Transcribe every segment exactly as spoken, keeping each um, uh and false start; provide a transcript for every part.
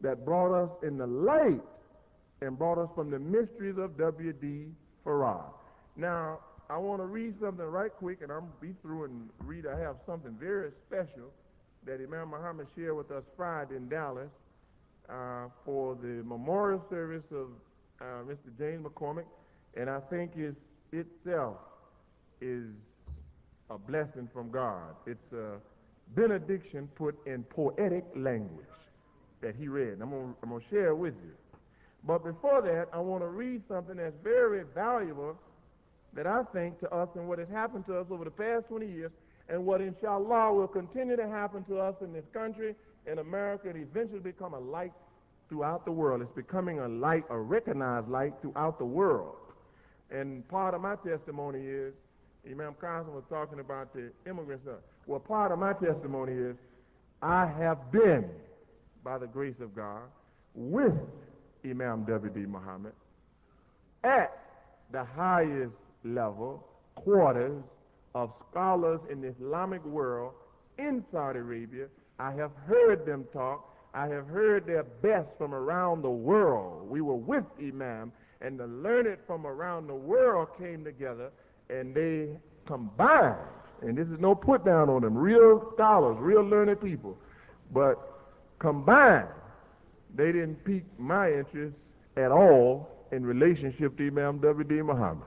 that brought us in the light and brought us from the mysteries of W D. Farrar. Now, I want to read something right quick, and I'm going to be through and read. I have something very special that Imam Muhammad shared with us Friday in Dallas uh, for the memorial service of uh, Mister James McCormick, and I think it's itself is a blessing from God. It's a benediction put in poetic language that he read. I'm going I'm to share it with you. But before that, I want to read something that's very valuable that I think to us and what has happened to us over the past twenty years and what inshallah will continue to happen to us in this country, in America, and eventually become a light throughout the world. It's becoming a light, a recognized light throughout the world. And part of my testimony is, Imam Qasim was talking about the immigrants. Well, part of my testimony is, I have been, by the grace of God, with Imam W D. Muhammad at the highest level quarters of scholars in the Islamic world in Saudi Arabia. I have heard them talk. I have heard their best from around the world. We were with Imam, and the learned from around the world came together, and they combined, and this is no put down on them, real scholars, real learned people, but combined, they didn't pique my interest at all in relationship to Imam W D. Muhammad.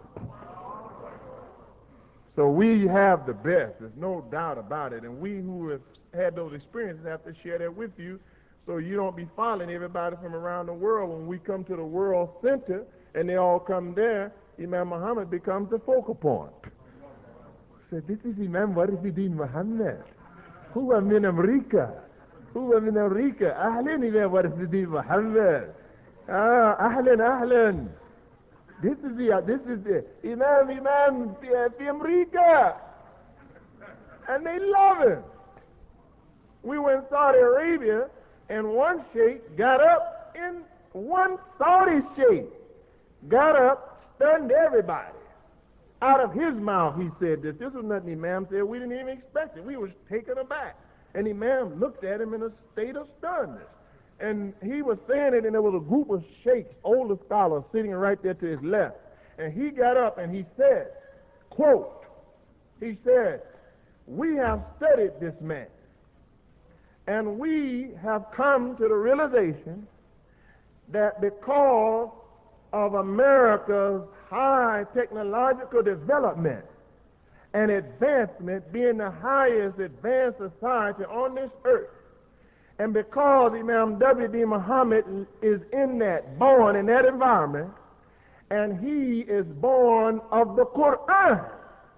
So we have the best, there's no doubt about it, and we who have had those experiences have to share that with you, so you don't be following everybody from around the world. When we come to the world center and they all come there, Imam Muhammad becomes the focal point. So this is Imam Warifuddin Muhammad. Huwa min America. Huwa min America. Ahlan Imam Warifuddin Muhammad. Ah, ahlan, ahlan. This is the, this is the Imam, Imam fi America. And they love him. We were in Saudi Arabia, and one sheikh got up in one Saudi sheikh got up, stunned everybody. Out of his mouth, he said this. This was nothing Imam said. We didn't even expect it. We was taken aback. And Imam looked at him in a state of stunness. And he was saying it, and there was a group of sheikhs, older scholars, sitting right there to his left. And he got up and he said, quote, he said, "We have studied this man, and we have come to the realization that because of America's high technological development and advancement, being the highest advanced society on this earth, and because Imam W D. Muhammad is in that, born in that environment, and he is born of the Quran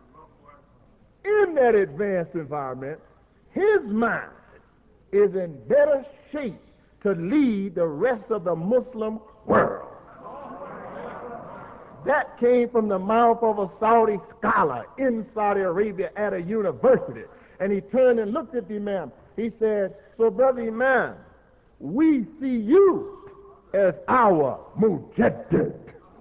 in that advanced environment, his mind is in better shape to lead the rest of the Muslim world." That came from the mouth of a Saudi scholar in Saudi Arabia at a university. And he turned and looked at the Imam. He said, "So, Brother Imam, we see you as our Mujaddid."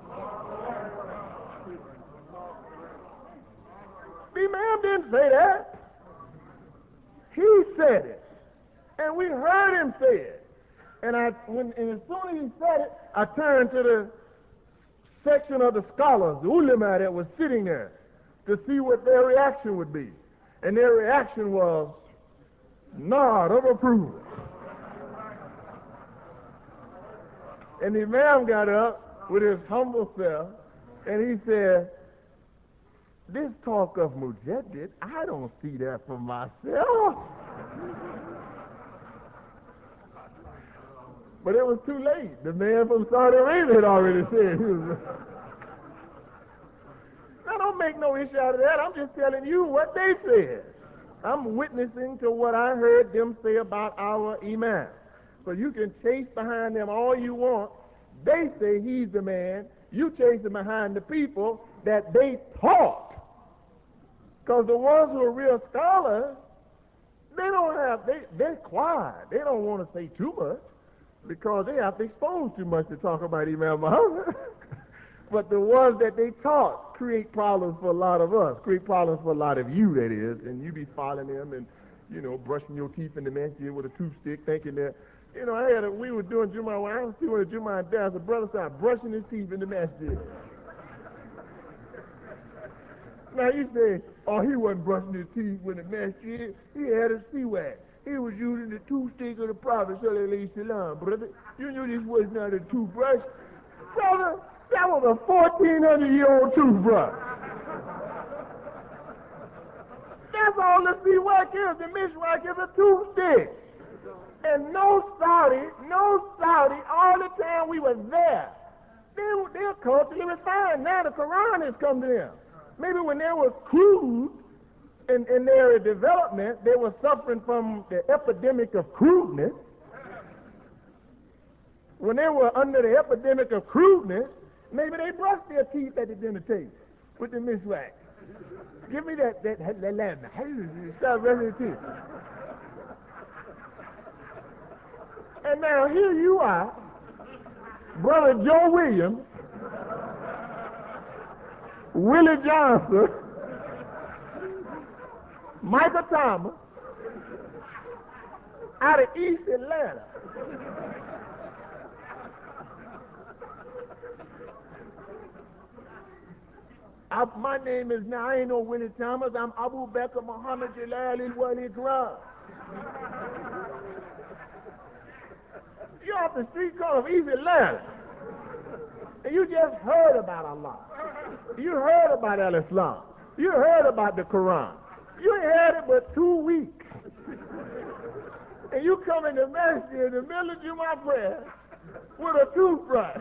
The Imam didn't say that. He said it. And we heard him say it. And, I, when, and as soon as he said it, I turned to the section of the scholars, the ulama that was sitting there, to see what their reaction would be. And their reaction was nod of approval. And the Imam got up with his humble self, and he said, "This talk of Mujaddid, I don't see that for myself." But it was too late. The man from Saudi Arabia had already said he was. Now, don't make no issue out of that. I'm just telling you what they said. I'm witnessing to what I heard them say about our Imam. So you can chase behind them all you want. They say he's the man. You chasing behind the people that they taught. Because the ones who are real scholars, they don't have, they, they're quiet. They don't want to say too much, because they have to expose too much to talk about Imam Muhammad. But the ones that they taught create problems for a lot of us, create problems for a lot of you, that is, and you be following them and, you know, brushing your teeth in the masjid with a toothstick, thinking that You know, I had a, we were doing Jumu'ah, when I was doing a Jumu'ah dance, the brother started brushing his teeth in the masjid. Now you say, oh, he wasn't brushing his teeth when the masjid, he had a C-wax. He was using the toothstick of the Prophet, sallallahu alayhi salam, brother. You knew this was not a toothbrush. Brother, that was a fourteen hundred year old toothbrush. That's all the C-wax is. The miswak is a toothstick. And no Saudi, no Saudi, all the time we were there, they, they're culturally refined. Now the Quran has come to them. Maybe when they were crude in, in their development, they were suffering from the epidemic of crudeness. When they were under the epidemic of crudeness, maybe they brushed their teeth at the dinner table with the miswak. Give me that, that, that, that lamb. Stop brushing your teeth. And now here you are, Brother Joe Williams, Willie Johnson, Michael Thomas, out of East Atlanta. I, my name is, now I ain't no Willie Thomas, I'm Abu Bakr Muhammad Jalal al-Wali Quran. You're off the street corner of East Atlanta, and you just heard about Allah. You heard about Al-Islam. You heard about the Quran. You ain't had it but two weeks. And you come in the masjid in the middle of Jumu'ah prayer with a toothbrush,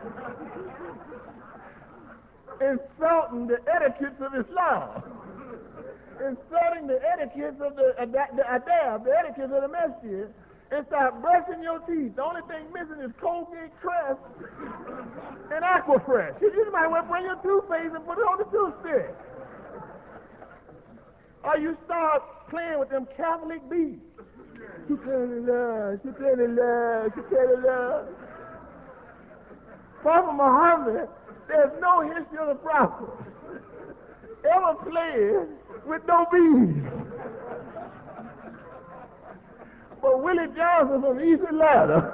insulting the etiquettes of Islam, insulting the etiquettes of the, of the, the adab, the etiquettes of the masjid, and start brushing your teeth. The only thing missing is Colgate Crest and Aquafresh. You might want to bring your toothpaste and put it on the toothstick. Or you start playing with them Catholic beads. Subhanallah, Subhanallah, Subhanallah. Prophet Muhammad, there's no history of the prophet ever playing with no beads. But Willie Johnson from East Atlanta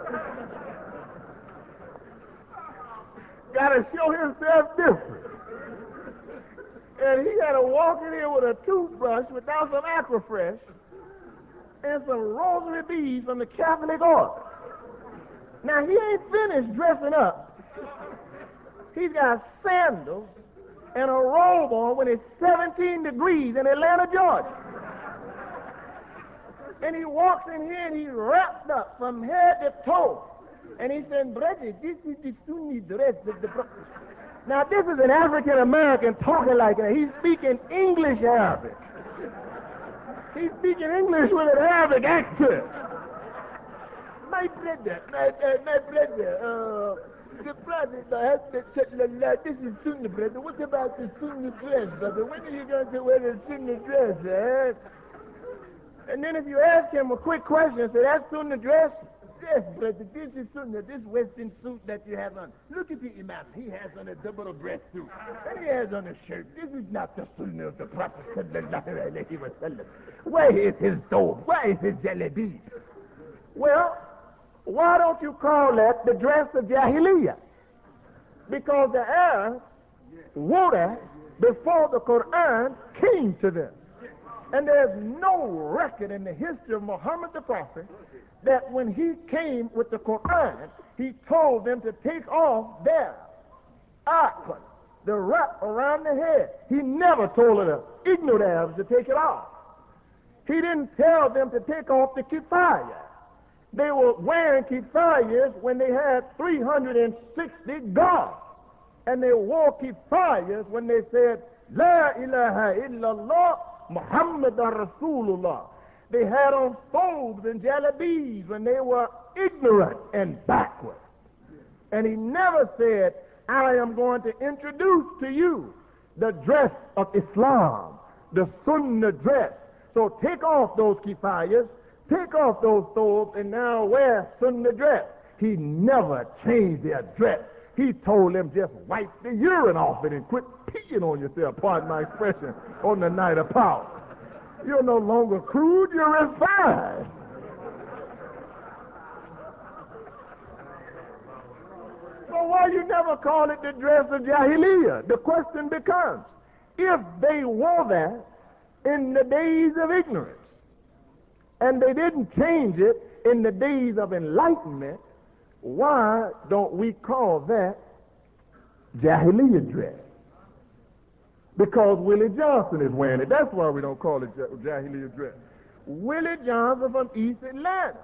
got to show himself different. And he had to walk in here with a toothbrush without some Aquafresh and some rosary beads from the Catholic order. Now, he ain't finished dressing up. He's got sandals and a robe on when it's seventeen degrees in Atlanta, Georgia. And he walks in here and he's wrapped up from head to toe. And he said, brother, this is the Sunni dress of the Prophet. Now, this is an African American talking like that. He's speaking English Arabic. He's speaking English with an Arabic accent. My brother, my, uh, my brother, uh, the Prophet Muhammad sallallahu, this is Sunni, brother. What about the Sunni dress, brother? When are you going to wear the Sunni dress, eh? And then if you ask him a quick question, say, that's Sunnah dress? Yes, brother, this is Sunnah, this Western suit that you have on. Look at the Imam. He has on a double breast suit. And he has on a shirt. This is not the Sunnah of the Prophet sallallahu alayhi wa sallam. Where is his dome? Where is his jalebi? Well, why don't you call that the dress of Jahiliyyah? Because the Arabs wore that before the Quran came to them. And there's no record in the history of Muhammad the Prophet that when he came with the Quran, he told them to take off their akon, the wrap around the head. He never told the ignorant Arabs to take it off. He didn't tell them to take off the kippah. They were wearing kippahs when they had three hundred sixty guards. And they wore kippahs when they said, La ilaha illallah, Muhammad Rasulullah. They had on thobes and jalabis when they were ignorant and backward. And he never said, I am going to introduce to you the dress of Islam, the Sunnah dress. So take off those kippahs, take off those thobes, and now wear Sunnah dress. He never changed their dress. He told them just wipe the urine off it and quit peeing on yourself, pardon my expression, on the night of power. You're no longer crude, you're refined. So why you never call it the dress of Jahiliyyah? The question becomes, if they wore that in the days of ignorance, and they didn't change it in the days of enlightenment, why don't we call that Jahiliyyah dress? Because Willie Johnson is wearing it. That's why we don't call it Jahiliyyah dress. Willie Johnson from East Atlanta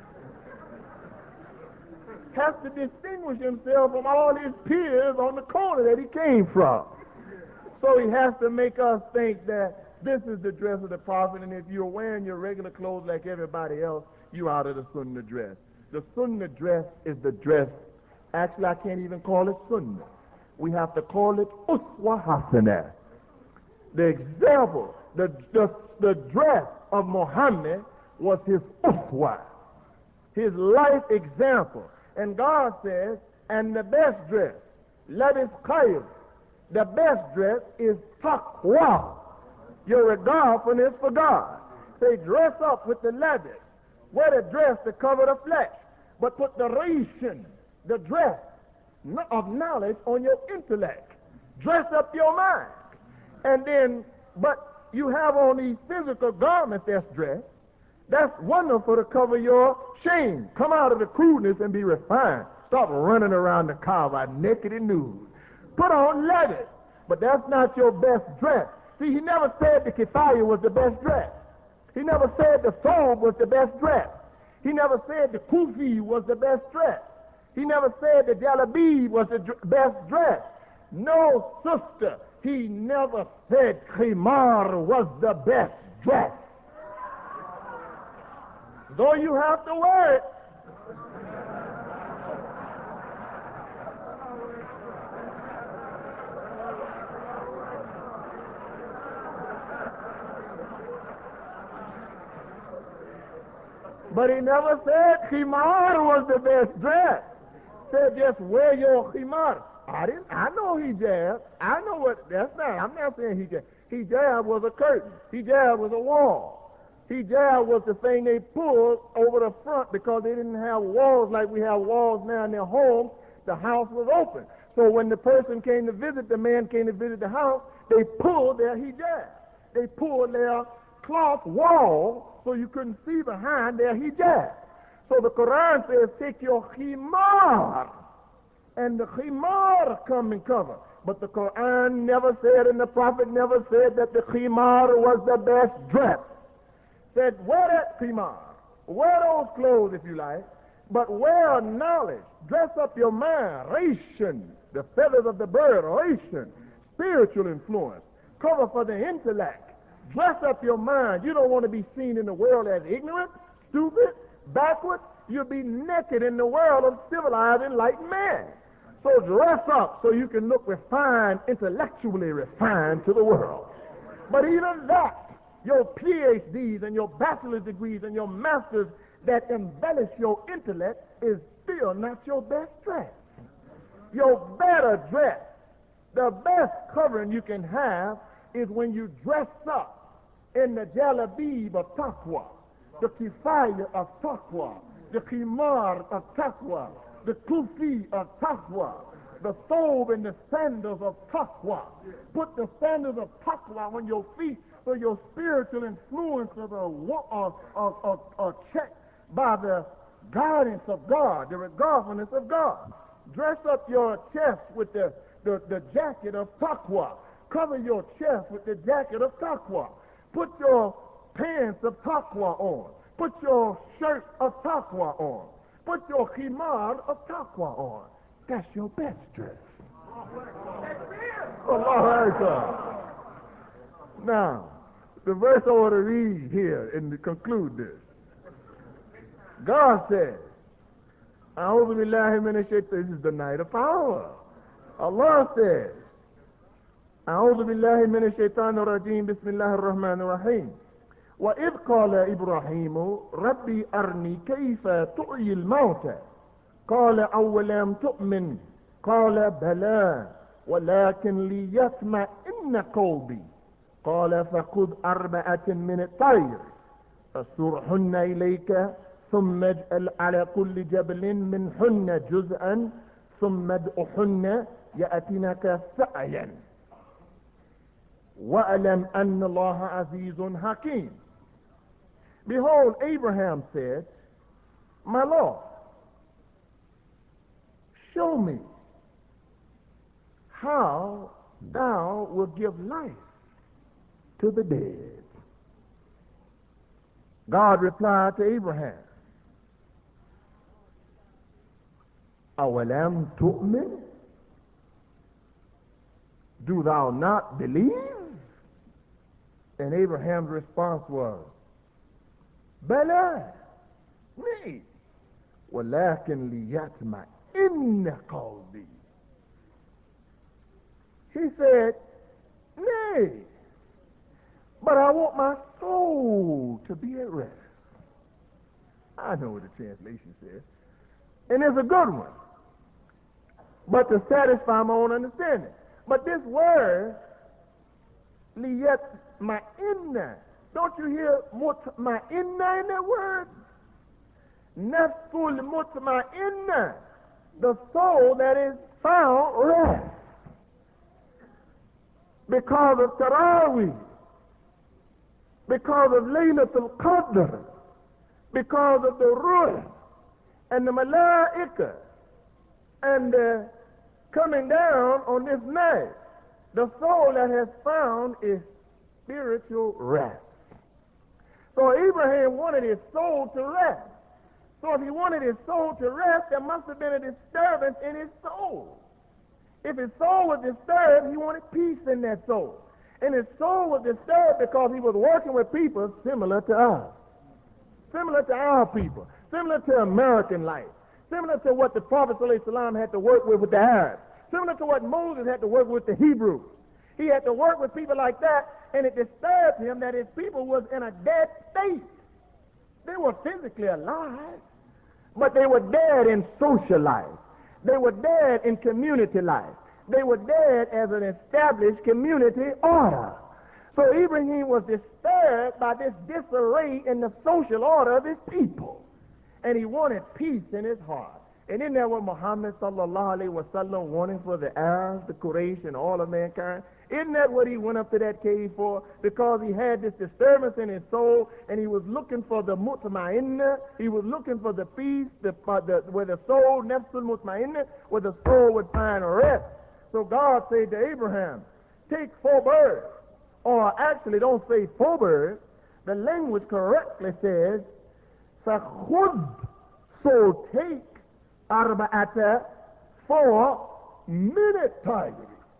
has to distinguish himself from all his peers on the corner that he came from. So he has to make us think that this is the dress of the prophet, and if you're wearing your regular clothes like everybody else, you're out of the Sunnah dress. The Sunnah dress is the dress. Actually, I can't even call it Sunnah. We have to call it Uswa Hasanah. The example, the, the, the dress of Muhammad was his Uswa, his life example. And God says, and the best dress, labis khayr, the best dress is taqwa, your regardfulness for God. Say, dress up with the labis, wear the dress to cover the flesh, but put the ration, the dress of knowledge on your intellect. Dress up your mind. And then, but you have on these physical garments that's dressed. That's wonderful to cover your shame. Come out of the crudeness and be refined. Stop running around the Kaaba naked and nude. Put on leathers, but that's not your best dress. See, he never said the kifaya was the best dress. He never said the thobe was the best dress. He never said the kufi was the best dress. He never said the jalabib was the dr- best dress. No, sister, he never said khimar was the best dress. Though you have to wear it. But he never said khimar was the best dress. Said just wear your khimar. I didn't. I know hijab. I know what. That's not. I'm not saying hijab. Hijab was a curtain. Hijab was a wall. Hijab was the thing they pulled over the front because they didn't have walls like we have walls now in their homes. The house was open. So when the person came to visit, the man came to visit the house, they pulled their hijab. They pulled their cloth wall so you couldn't see behind their hijab. So the Quran says, take your khimar, and the khimar come and cover. But the Quran never said, and the Prophet never said that the khimar was the best dress. Said, wear that khimar, wear those clothes if you like, but wear knowledge, dress up your mind, ration, the feathers of the bird, ration, spiritual influence, cover for the intellect, dress up your mind. You don't want to be seen in the world as ignorant, stupid, backward. You'll be naked in the world of civilized, enlightened man. So dress up so you can look refined, intellectually refined to the world. But even that, your P H Ds and your bachelor's degrees and your masters that embellish your intellect is still not your best dress. Your better dress, the best covering you can have is when you dress up in the jalabib of taqwa, the kifaya of taqwa, the khimar of taqwa, the kufi of taqwa, the thobe and the sandals of taqwa. Put the sandals of taqwa on your feet so your spiritual influence are, are, are, are checked by the guidance of God, the regardfulness of God. Dress up your chest with the, the, the jacket of taqwa. Cover your chest with the jacket of taqwa. Put your pants of taqwa on. Put your shirt of taqwa on. Put your khimar of taqwa on. That's your best dress. Allahu Akbar. Now, the verse I want to read here and to conclude this. God says, A'udhu billahi minash shaitan. This is the night of power. Allah says, A'udhu billahi minash shaitan ar-rajim. Bismillah ar-Rahman ar-Rahim. وإذ قال إبراهيم ربي أرني كيف تحيي الموتى قال أولم تؤمن قال بلى ولكن ليطمئن قلبي قال فخذ أربعة من الطير فصرهن إليك ثم اجعل على كل جبل منهن جزءا ثم ادعهن يأتينك سعيا وألم أن الله عزيز حكيم. Behold, Abraham said, my Lord, show me how thou wilt give life to the dead. God replied to Abraham, أَوَلَمْ تُؤْمِنْ? Do thou not believe? And Abraham's response was, بَلَى, nay, وَلَكِنْ لِيَطْمَئِنَّ قَلْبِي. He said, nay, but I want my soul to be at rest. I know what the translation says, and it's a good one, but to satisfy my own understanding. But this word, liyatma'inna, don't you hear mutma'inna in that word? Nafsul mutma'inna, the soul that is found rest. Because of Taraweeh, because of Laylatul Qadr, because of the Ruh and the Malaika and the coming down on this night, the soul that has found is spiritual rest. So Abraham wanted his soul to rest. So if he wanted his soul to rest, there must have been a disturbance in his soul. If his soul was disturbed, he wanted peace in that soul. And his soul was disturbed because he was working with people similar to us, similar to our people, similar to American life, similar to what the Prophet ﷺ had to work with with the Arabs, similar to what Moses had to work with the Hebrews. He had to work with people like that, and it disturbed him that his people was in a dead state. They were physically alive, but they were dead in social life. They were dead in community life. They were dead as an established community order. So Ibrahim was disturbed by this disarray in the social order of his people. And he wanted peace in his heart. And isn't that what Muhammad sallallahu alaihi wasallam wanted for the Arabs, the Quraysh, and all of mankind? Isn't that what he went up to that cave for? Because he had this disturbance in his soul, and he was looking for the mutma'inna. He was looking for the peace, the, uh, the, where the soul, nafsul mutma'inna, where the soul would find rest. So God said to Abraham, take four birds. Or actually, don't say four birds. The language correctly says, فَخُذْ, so take arba'ata, four minute tigers.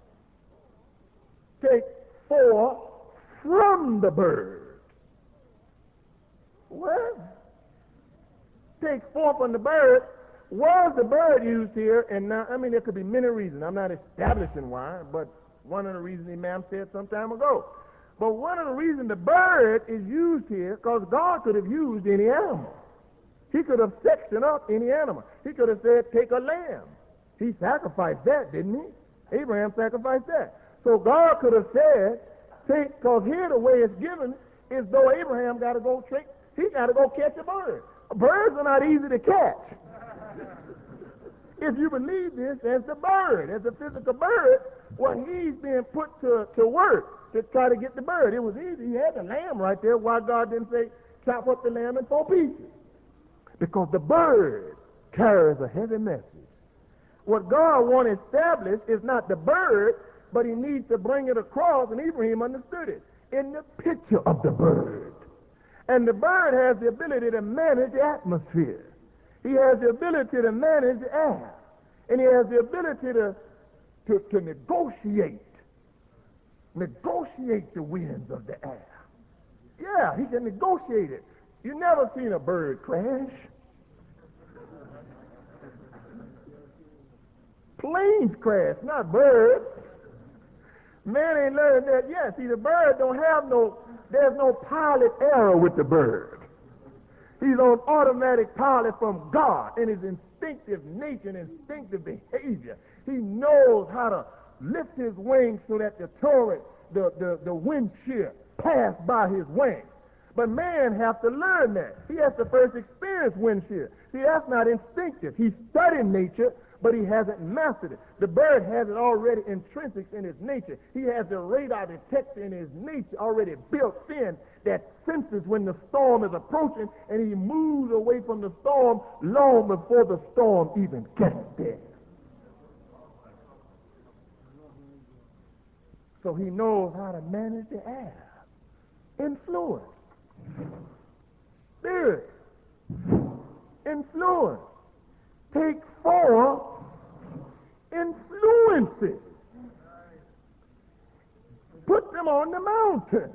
Take four from the birds. What? Take four from the bird. Why is the bird used here? And now, I mean, there could be many reasons. I'm not establishing why, but one of the reasons the Imam said some time ago. But one of the reasons the bird is used here, because God could have used any animal. He could have sectioned up any animal. He could have said, take a lamb. He sacrificed that, didn't he? Abraham sacrificed that. So God could have said, take, because here the way it's given is though Abraham got to go trick, he got to go catch a bird. Birds are not easy to catch. If you believe this as the bird, as a physical bird, well, he's being put to, to work to try to get the bird. It was easy. He had the lamb right there. Why God didn't say, chop up the lamb in four pieces? Because the bird carries a heavy message. What God wants established is not the bird, but he needs to bring it across, and Abraham understood it, in the picture of the bird. And the bird has the ability to manage the atmosphere. He has the ability to manage the air. And he has the ability to, to, to negotiate, negotiate the winds of the air. Yeah, he can negotiate it. You never seen a bird crash. Planes crash, not birds. Man ain't learned that yet. See, the bird don't have no, there's no pilot error with the bird. He's on automatic pilot from God in his instinctive nature and instinctive behavior. He knows how to lift his wings so that the turret, the, the, the wind shear pass by his wings. But man has to learn that. He has to first experience wind shear. See, that's not instinctive. He studied nature, but he hasn't mastered it. The bird has it already intrinsic in his nature. He has the radar detector in his nature already built in that senses when the storm is approaching, and he moves away from the storm long before the storm even gets there. So he knows how to manage the air. Influence. Spirit. Influence. Take four influences. Put them on the mountain.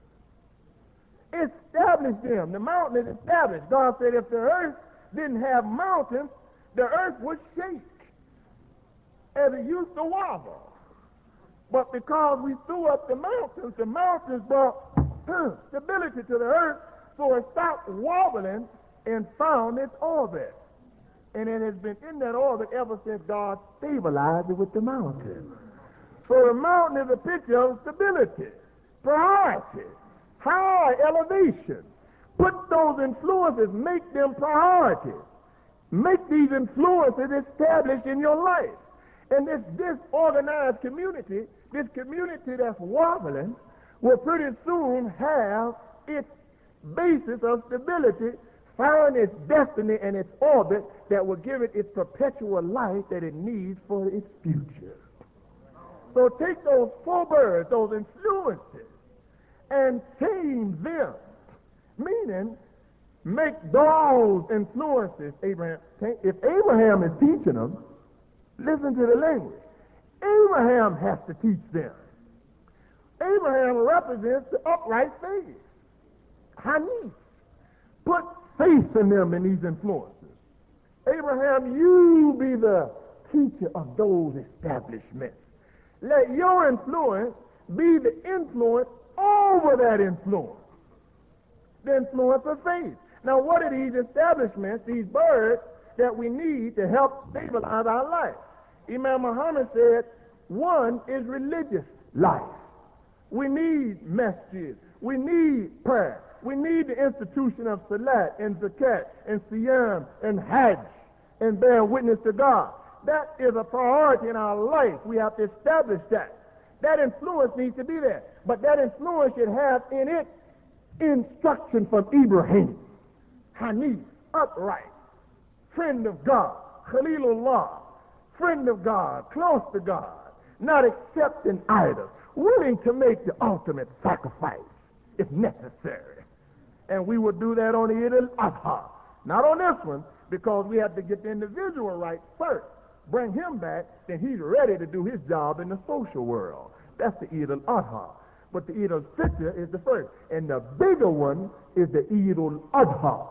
Establish them. The mountain is established. God said if the earth didn't have mountains, the earth would shake as it used to wobble. But because we threw up the mountains, the mountains brought stability to the earth, so it stopped wobbling and found its orbit. And it has been in that orbit ever since God stabilized it with the mountain. So the mountain is a picture of stability, priority, high elevation. Put those influences, make them priorities. Make these influences established in your life. And this disorganized community, this community that's wobbling, will pretty soon have its basis of stability, find its destiny and its orbit that will give it its perpetual life that it needs for its future. So take those four birds, those influences, and tame them. Meaning, make those influences, Abraham, if Abraham is teaching them, listen to the language. Abraham has to teach them. Abraham represents the upright faith. Hanif. Put faith in them in these influences. Abraham, you be the teacher of those establishments. Let your influence be the influence over that influence. The influence of faith. Now, what are these establishments, these birds, that we need to help stabilize our life? Imam Muhammad said, one is religious life. We need masjid. We need prayer. We need the institution of salat and zakat and siyam and hajj and bear witness to God. That is a priority in our life. We have to establish that. That influence needs to be there. But that influence should have in it instruction from Ibrahim. Hanif, upright, friend of God, Khalilullah, friend of God, close to God, not accepting idols, willing to make the ultimate sacrifice if necessary. And we will do that on the Eid al-Adha. Not on this one, because we have to get the individual right first. Bring him back, then he's ready to do his job in the social world. That's the Eid al-Adha. But the Eid al-Fitr is the first. And the bigger one is the Eid al-Adha.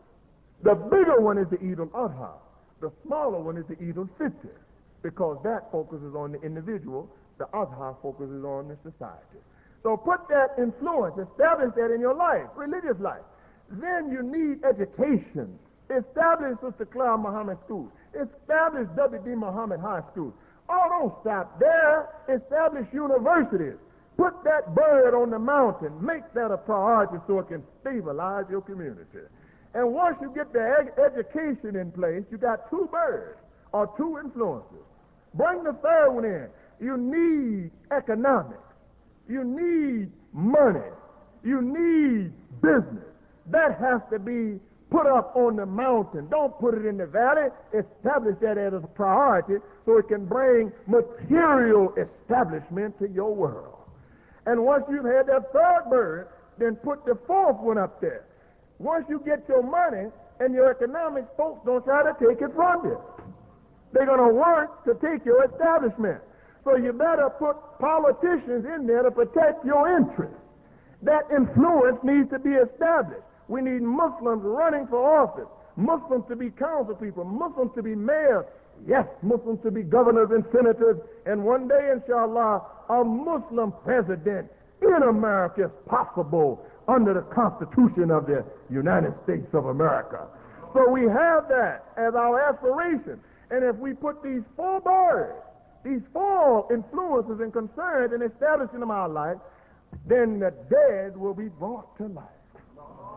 The bigger one is the Eid al-Adha. The smaller one is the Eid al-Fitr, because that focuses on the individual. The Adha focuses on the society. So put that influence, establish that in your life, religious life. Then you need education. Establish Sister Clara Muhammad School. Establish W D Muhammad High School. Oh, don't stop there. Establish universities. Put that bird on the mountain. Make that a priority so it can stabilize your community. And once you get the ed- education in place, you got two birds or two influences. Bring the third one in. You need economics. You need money. You need business. That has to be put up on the mountain. Don't put it in the valley. Establish that as a priority so it can bring material establishment to your world. And once you've had that third bird, then put the fourth one up there. Once you get your money and your economics, folks don't try to take it from you. They're going to work to take your establishment. So you better put politicians in there to protect your interests. That influence needs to be established. We need Muslims running for office, Muslims to be council people, Muslims to be mayors, yes, Muslims to be governors and senators, and one day, inshallah, a Muslim president in America is possible under the Constitution of the United States of America. So we have that as our aspiration. And if we put these four birds, these four influences and concerns and establish them in our life, then the dead will be brought to life.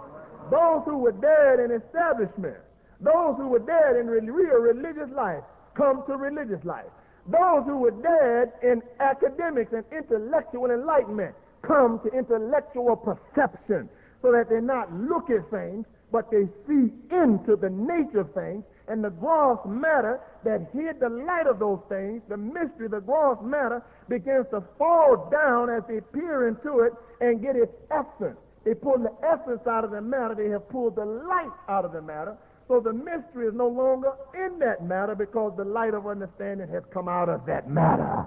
Those who were dead in establishments, those who were dead in real religious life, come to religious life. Those who were dead in academics and intellectual enlightenment come to intellectual perception, so that they not look at things, but they see into the nature of things, and the gross matter that hid the light of those things, the mystery, the gross matter, begins to fall down as they peer into it and get its essence. They pull the essence out of the matter. They have pulled the light out of the matter. So the mystery is no longer in that matter, because the light of understanding has come out of that matter.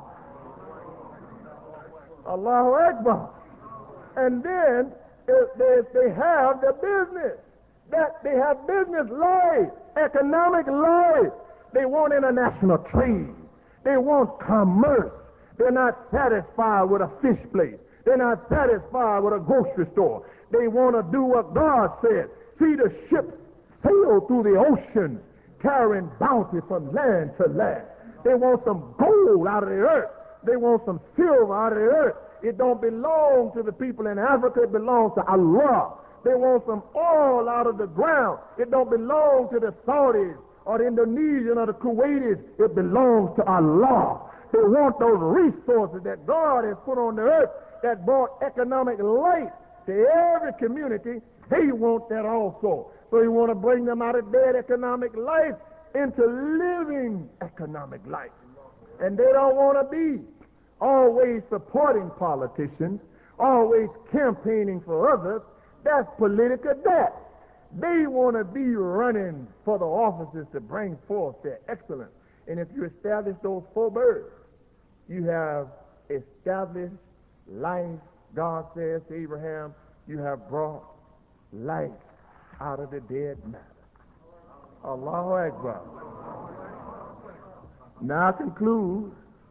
Allahu Akbar. And then if they, they have the business. That they have business life, economic life. They want international trade. They want commerce. They're not satisfied with a fish place. They're not satisfied with a grocery store. They want to do what God said. See the ships sail through the oceans, carrying bounty from land to land. They want some gold out of the earth. They want some silver out of the earth. It don't belong to the people in Africa. It belongs to Allah. They want some oil out of the ground. It don't belong to the Saudis or the Indonesians or the Kuwaitis. It belongs to Allah. They want those resources that God has put on the earth that brought economic life to every community. They want that also. So you want to bring them out of dead economic life into living economic life. And they don't want to be always supporting politicians, always campaigning for others. That's political debt. They want to be running for the offices to bring forth their excellence. And if you establish those four birds, you have established life. God says to Abraham, you have brought life out of the dead matter. Allahu Akbar. Now I conclude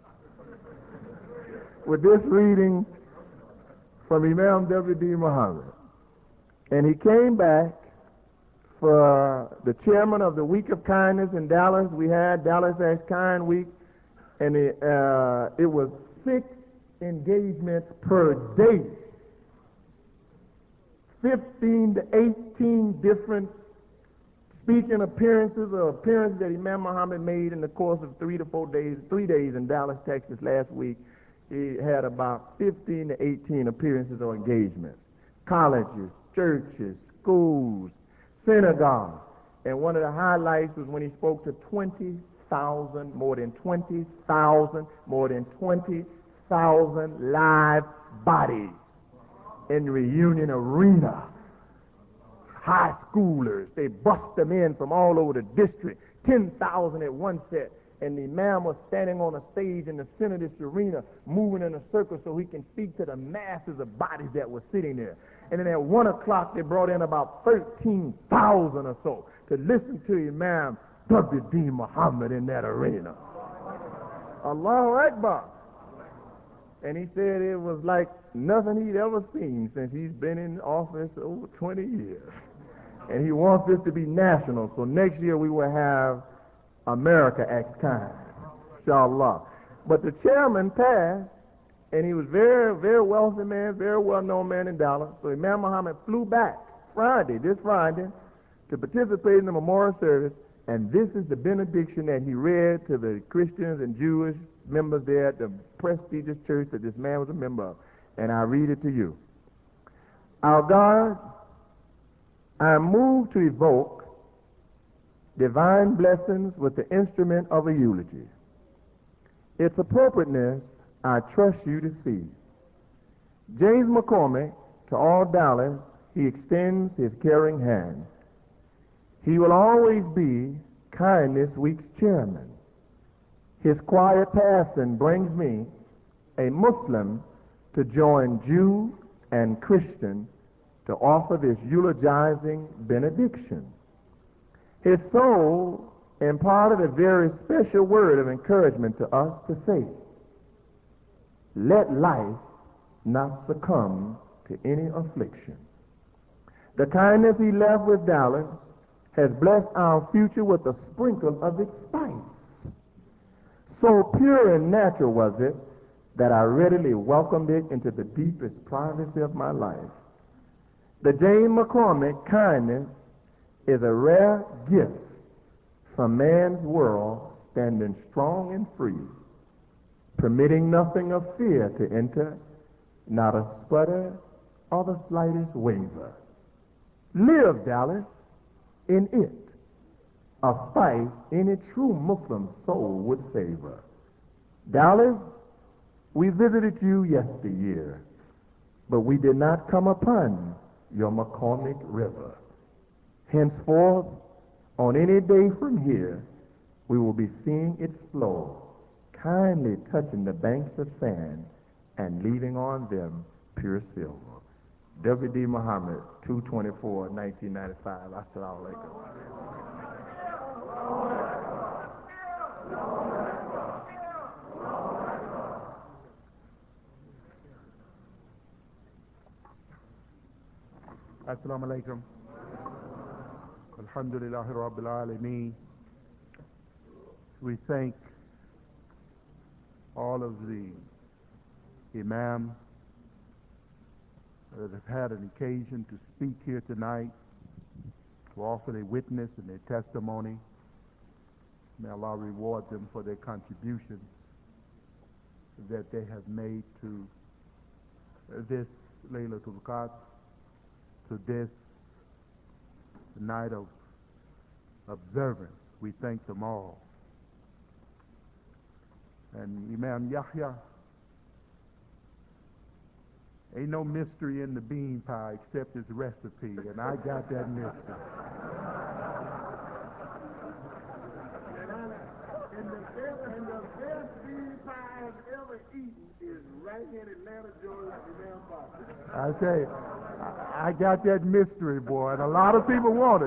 with this reading from Imam W D Muhammad. And he came back for the chairman of the Week of Kindness in Dallas. We had Dallas as Kind Week, and it, uh, it was six engagements per day. fifteen to eighteen different speaking appearances or appearances that Imam Muhammad made in the course of three to four days, three days in Dallas, Texas last week. He had about fifteen to eighteen appearances or engagements. Colleges, churches, schools, synagogues. And one of the highlights was when he spoke to twenty thousand, more than twenty thousand, more than twenty thousand live bodies in the Reunion Arena. High schoolers, they bust them in from all over the district, ten thousand at one set. And the imam was standing on a stage in the center of this arena, moving in a circle so he can speak to the masses of bodies that were sitting there. And then at one o'clock, they brought in about thirteen thousand or so to listen to Imam W D Muhammad in that arena. Allahu Akbar. And he said it was like nothing he'd ever seen since he's been in office over twenty years. And he wants this to be national. So next year we will have America Acts Kind, inshallah. But the chairman passed, and he was very, very wealthy man, very well-known man in Dallas. So Imam Muhammad flew back Friday, this Friday, to participate in the memorial service. And this is the benediction that he read to the Christians and Jewish members there at the prestigious church that this man was a member of. And I read it to you. Our God, I am moved to evoke divine blessings with the instrument of a eulogy. Its appropriateness I trust you to see. James McCormick, to all Dallas, he extends his caring hand. He will always be Kindness Week's chairman. His quiet passing brings me, a Muslim, to join Jew and Christian to offer this eulogizing benediction. His soul imparted a very special word of encouragement to us to say, let life not succumb to any affliction. The kindness he left with Dallas has blessed our future with a sprinkle of its spice. So pure and natural was it that I readily welcomed it into the deepest privacy of my life. The James McCormick kindness is a rare gift from man's world standing strong and free, permitting nothing of fear to enter, not a sputter or the slightest waver. Live, Dallas, in it, a spice any true Muslim soul would savor. Dallas, we visited you yesteryear, but we did not come upon your McCormick River. Henceforth, on any day from here, we will be seeing its flow, kindly touching the banks of sand and leaving on them pure silver. W D. Muhammad, two twenty-four, nineteen ninety-five. Assalamu alaikum. Assalamu alaikum. Alhamdulillah Rabbil Alameen. We thank all of the imams that have had an occasion to speak here tonight, to offer their witness and their testimony. May Allah reward them for their contributions that they have made to this Laylatul Qadr, to this night of observance. We thank them all. And Imam Yahya, ain't no mystery in the bean pie except its recipe, and I got that mystery. And the best, and the best bean pie I've ever eaten is right here in Atlanta, Georgia, Imam Baba. I tell you, I, I got that mystery, boy, and a lot of people want it.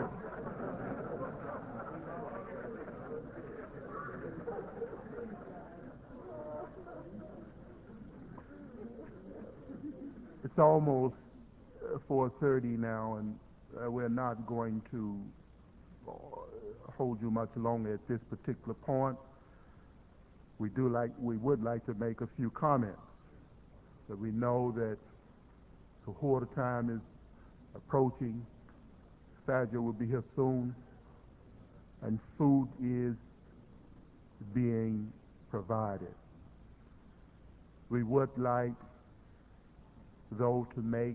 It's almost four thirty now, and uh, we're not going to uh, hold you much longer at this particular point. We do like, we would like to make a few comments. So we know that Suhoor time is approaching. Fajr will be here soon, and food is being provided. We would like, though, to make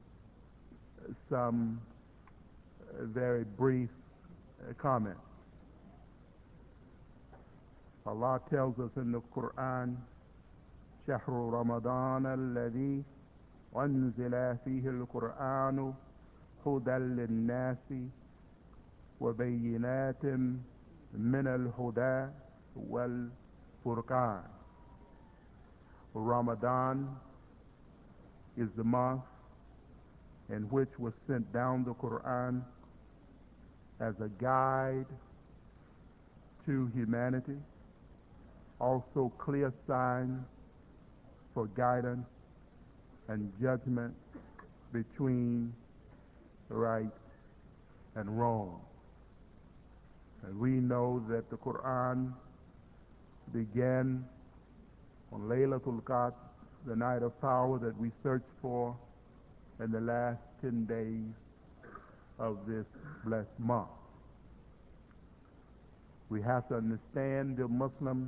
some uh, very brief uh, comments. Allah tells us in the Quran, شهر رمضان الذي أنزل فيه القرآن هدى للناس وبينات من الهدى والفرقان. Ramadan is the month in which was sent down the Quran as a guide to humanity, also clear signs for guidance and judgment between right and wrong. And we know that the Quran began on Laylatul Qadr, the night of power that we search for in the last ten days of this blessed month. We have to understand, the Muslims,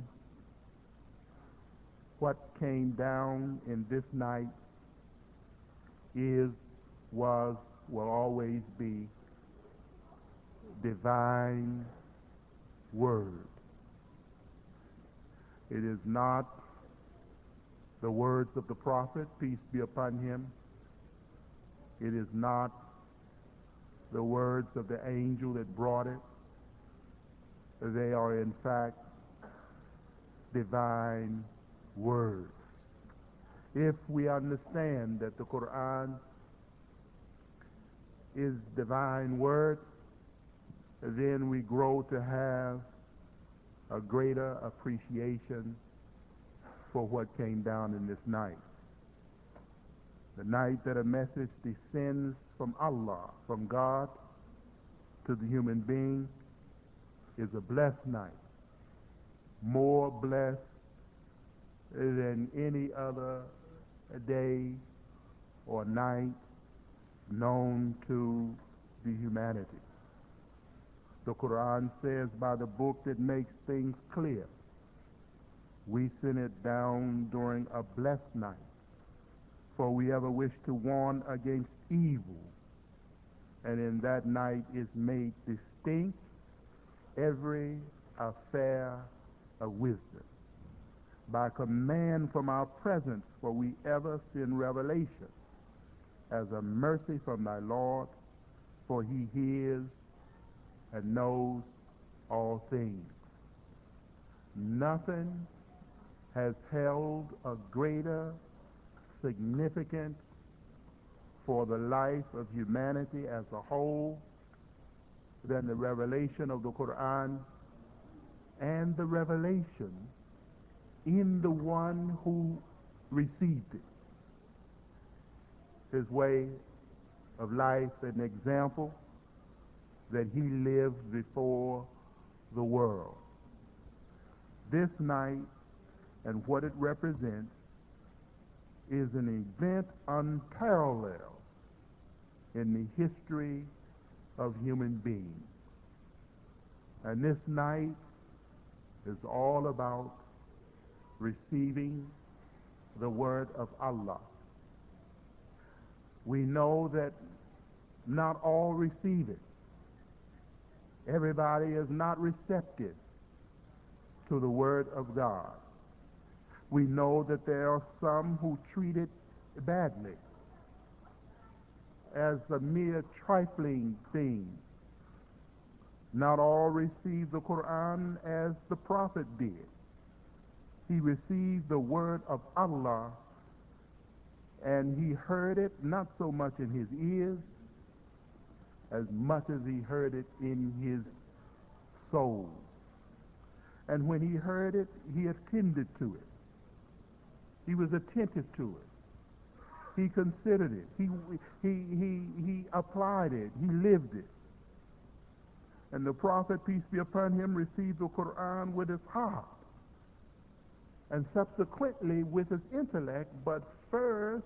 what came down in this night is, was, will always be divine word. It is not the words of the Prophet, peace be upon him. It is not the words of the angel that brought it. They are in fact divine words. If we understand that the Quran is divine word, then we grow to have a greater appreciation for what came down in this night. The night that a message descends from Allah, from God, to the human being is a blessed night, more blessed than any other day or night known to the humanity. The Quran says by the book that makes things clear, we send it down during a blessed night, for we ever wish to warn against evil, and in that night is made distinct every affair of wisdom. By command from our presence, for we ever send revelation as a mercy from thy Lord, for he hears and knows all things. Nothing has held a greater significance for the life of humanity as a whole than the revelation of the Quran, and the revelation in the one who received it. His way of life, an example that he lived before the world. This night and what it represents is an event unparalleled in the history of human beings. And this night is all about receiving the word of Allah. We know that not all receive it. Everybody is not receptive to the word of God. We know that there are some who treat it badly, as a mere trifling thing. Not all receive the Quran as the Prophet did. He received the word of Allah, and he heard it not so much in his ears as much as he heard it in his soul. And when he heard it, he attended to it. He was attentive to it. He considered it. He, he, he, he applied it. He lived it. And the Prophet, peace be upon him, received the Quran with his heart, and subsequently with his intellect, but first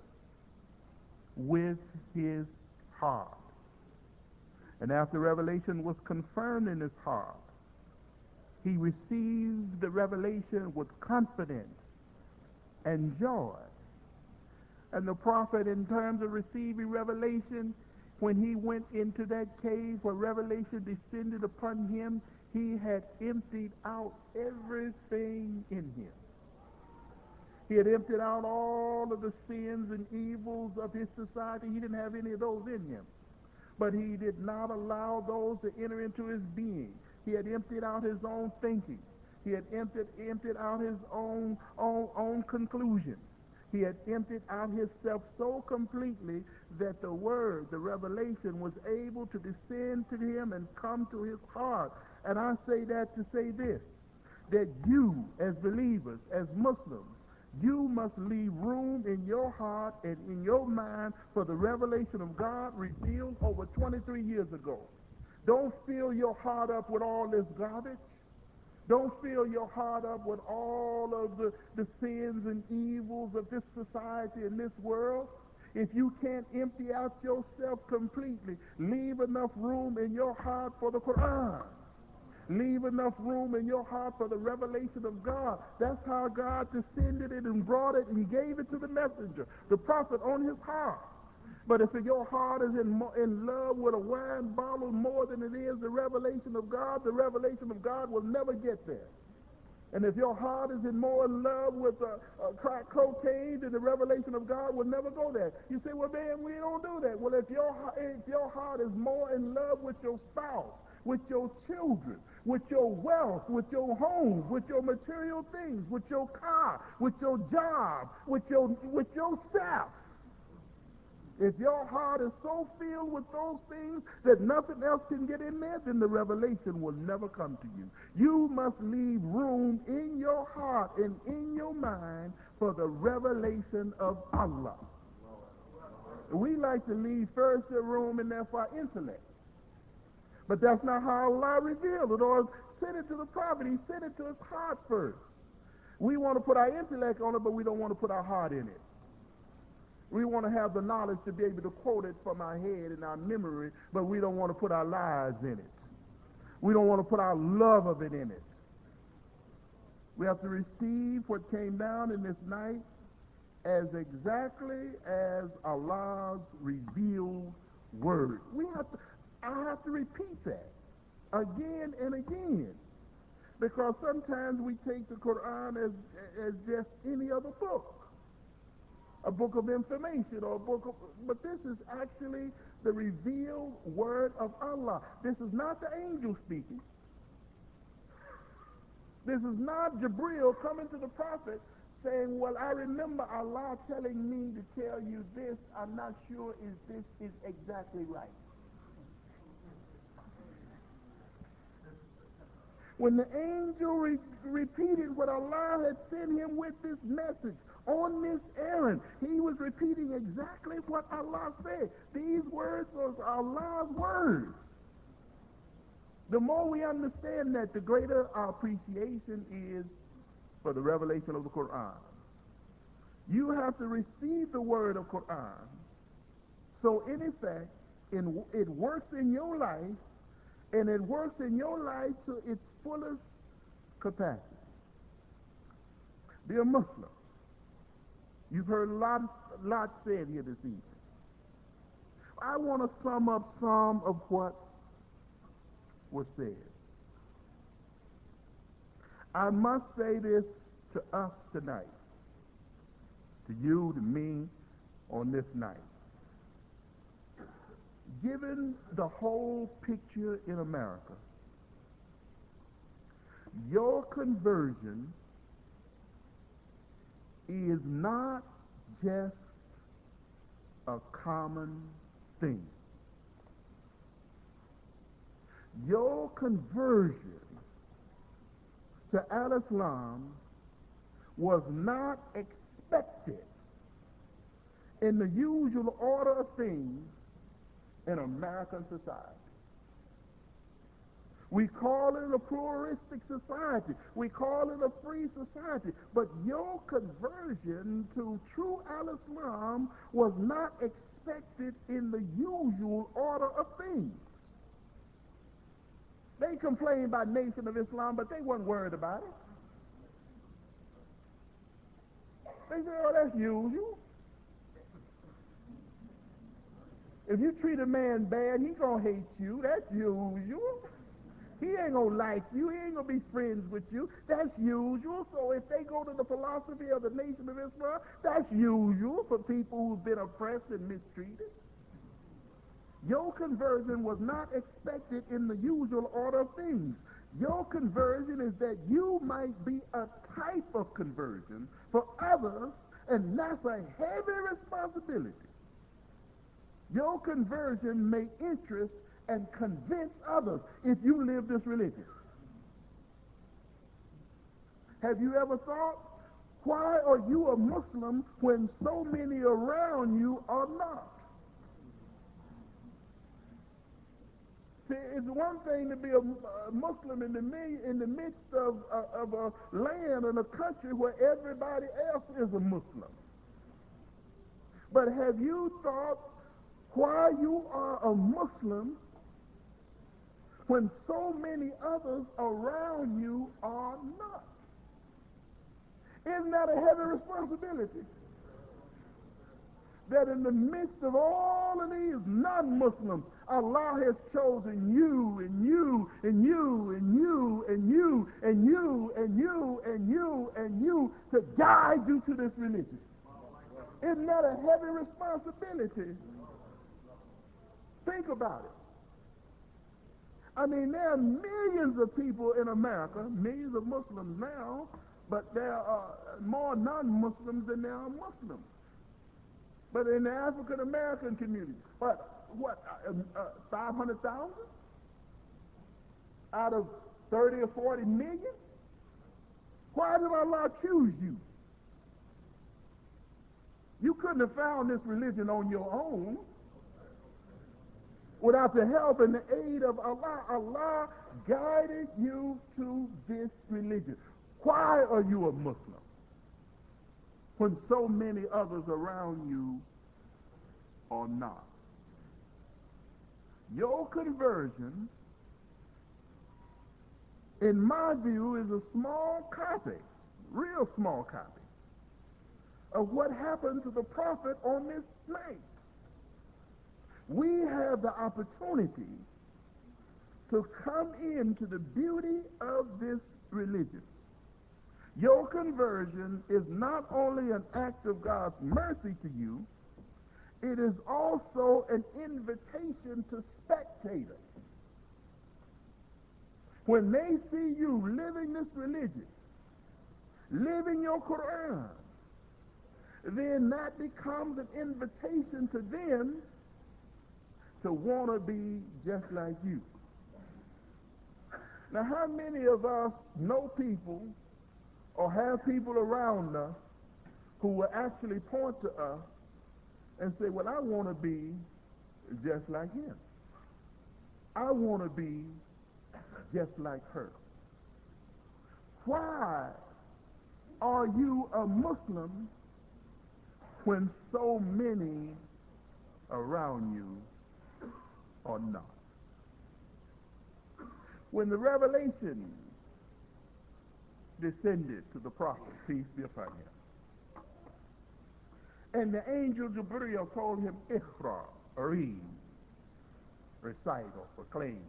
with his heart. And after revelation was confirmed in his heart, he received the revelation with confidence and joy. And the Prophet, in terms of receiving revelation, when he went into that cave where revelation descended upon him, he had emptied out everything in him. He had emptied out all of the sins and evils of his society. He didn't have any of those in him. But he did not allow those to enter into his being. He had emptied out his own thinking. He had emptied, emptied out his own, own, own conclusions. He had emptied out himself so completely that the word, the revelation, was able to descend to him and come to his heart. And I say that to say this, that you, as believers, as Muslims, you must leave room in your heart and in your mind for the revelation of God revealed over twenty-three years ago. Don't fill your heart up with all this garbage. Don't fill your heart up with all of the, the sins and evils of this society and this world. If you can't empty out yourself completely, leave enough room in your heart for the Quran. Leave enough room in your heart for the revelation of God. That's how God descended it and brought it and gave it to the messenger, the prophet, on his heart. But if your heart is in, in love with a wine bottle more than it is the revelation of God, the revelation of God will never get there. And if your heart is in more in love with uh, uh, crack cocaine, then the revelation of God will never go there. You say, well, man, we don't do that. Well, if your, if your heart is more in love with your spouse, with your children, with your wealth, with your home, with your material things, with your car, with your job, with your, with yourself, if your heart is so filled with those things that nothing else can get in there, then the revelation will never come to you. You must leave room in your heart and in your mind for the revelation of Allah. We like to leave first a room in there for our intellect. But that's not how Allah revealed it or sent it to the prophet. He sent it to his heart first. We want to put our intellect on it, but we don't want to put our heart in it. We want to have the knowledge to be able to quote it from our head and our memory, but we don't want to put our lives in it. We don't want to put our love of it in it. We have to receive what came down in this night as exactly as Allah's revealed word. We have to, I have to repeat that again and again, because sometimes we take the Quran as, as just any other book, a book of information or a book of, but this is actually the revealed word of Allah. This is not the angel speaking. This is not Jibril coming to the prophet saying, well, I remember Allah telling me to tell you this. I'm not sure if this is exactly right. When the angel re- repeated what Allah had sent him with this message on this errand, he was repeating exactly what Allah said. These words are Allah's words. The more we understand that, the greater our appreciation is for the revelation of the Quran. You have to receive the word of Quran. So in effect, in, it works in your life, and it works in your life to its fullest capacity. Dear Muslim, you've heard a lot, a lot said here this evening. I want to sum up some of what was said. I must say this to us tonight, to you, to me, on this night. Given the whole picture in America, your conversion is not just a common thing. Your conversion to Al-Islam was not expected in the usual order of things in American society. We call it a pluralistic society. We call it a free society. But your conversion to true Al-Islam was not expected in the usual order of things. They complained about Nation of Islam, but they weren't worried about it. They said, oh, that's usual. If you treat a man bad, he gonna hate you. That's usual. He ain't gonna like you. He ain't gonna be friends with you. That's usual. So if they go to the philosophy of the Nation of Islam, that's usual for people who've been oppressed and mistreated. Your conversion was not expected in the usual order of things. Your conversion is that you might be a type of conversion for others, and that's a heavy responsibility. Your conversion may interest and convince others if you live this religion. Have you ever thought, why are you a Muslim when so many around you are not? See, it's one thing to be a, a Muslim in the, in the midst of, uh, of a land and a country where everybody else is a Muslim. But have you thought why you are a Muslim when so many others around you are not? Isn't that a heavy responsibility? That in the midst of all of these non-Muslims, Allah has chosen you and you and you and you and you and you and you and you and you to guide you to this religion. Isn't that a heavy responsibility? Think about it. I mean, there are millions of people in America, millions of Muslims now, but there are more non-Muslims than there are Muslims. But in the African American community, what, what, uh, uh, five hundred thousand out of thirty or forty million? Why did Allah choose you? You couldn't have found this religion on your own. Without the help and the aid of Allah, Allah guided you to this religion. Why are you a Muslim when so many others around you are not? Your conversion in my view, is a small copy, real small copy, of what happened to the prophet on this night. We have the opportunity to come into the beauty of this religion. Your conversion is not only an act of God's mercy to you, it is also an invitation to spectators. When they see you living this religion, living your Quran, then that becomes an invitation to them to want to be just like you. Now, how many of us know people or have people around us who will actually point to us and say, well, I want to be just like him. I want to be just like her. Why are you a Muslim when so many around you are not? When the revelation descended to the prophet, peace be upon him, and the angel Jibreel told him, Iqra, read, recite or proclaim.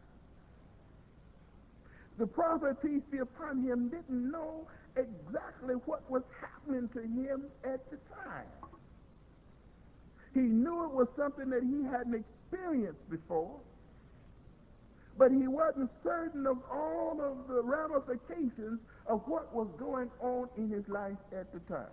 The prophet, peace be upon him, didn't know exactly what was happening to him at the time. He knew it was something that he hadn't experienced before, but he wasn't certain of all of the ramifications of what was going on in his life at the time.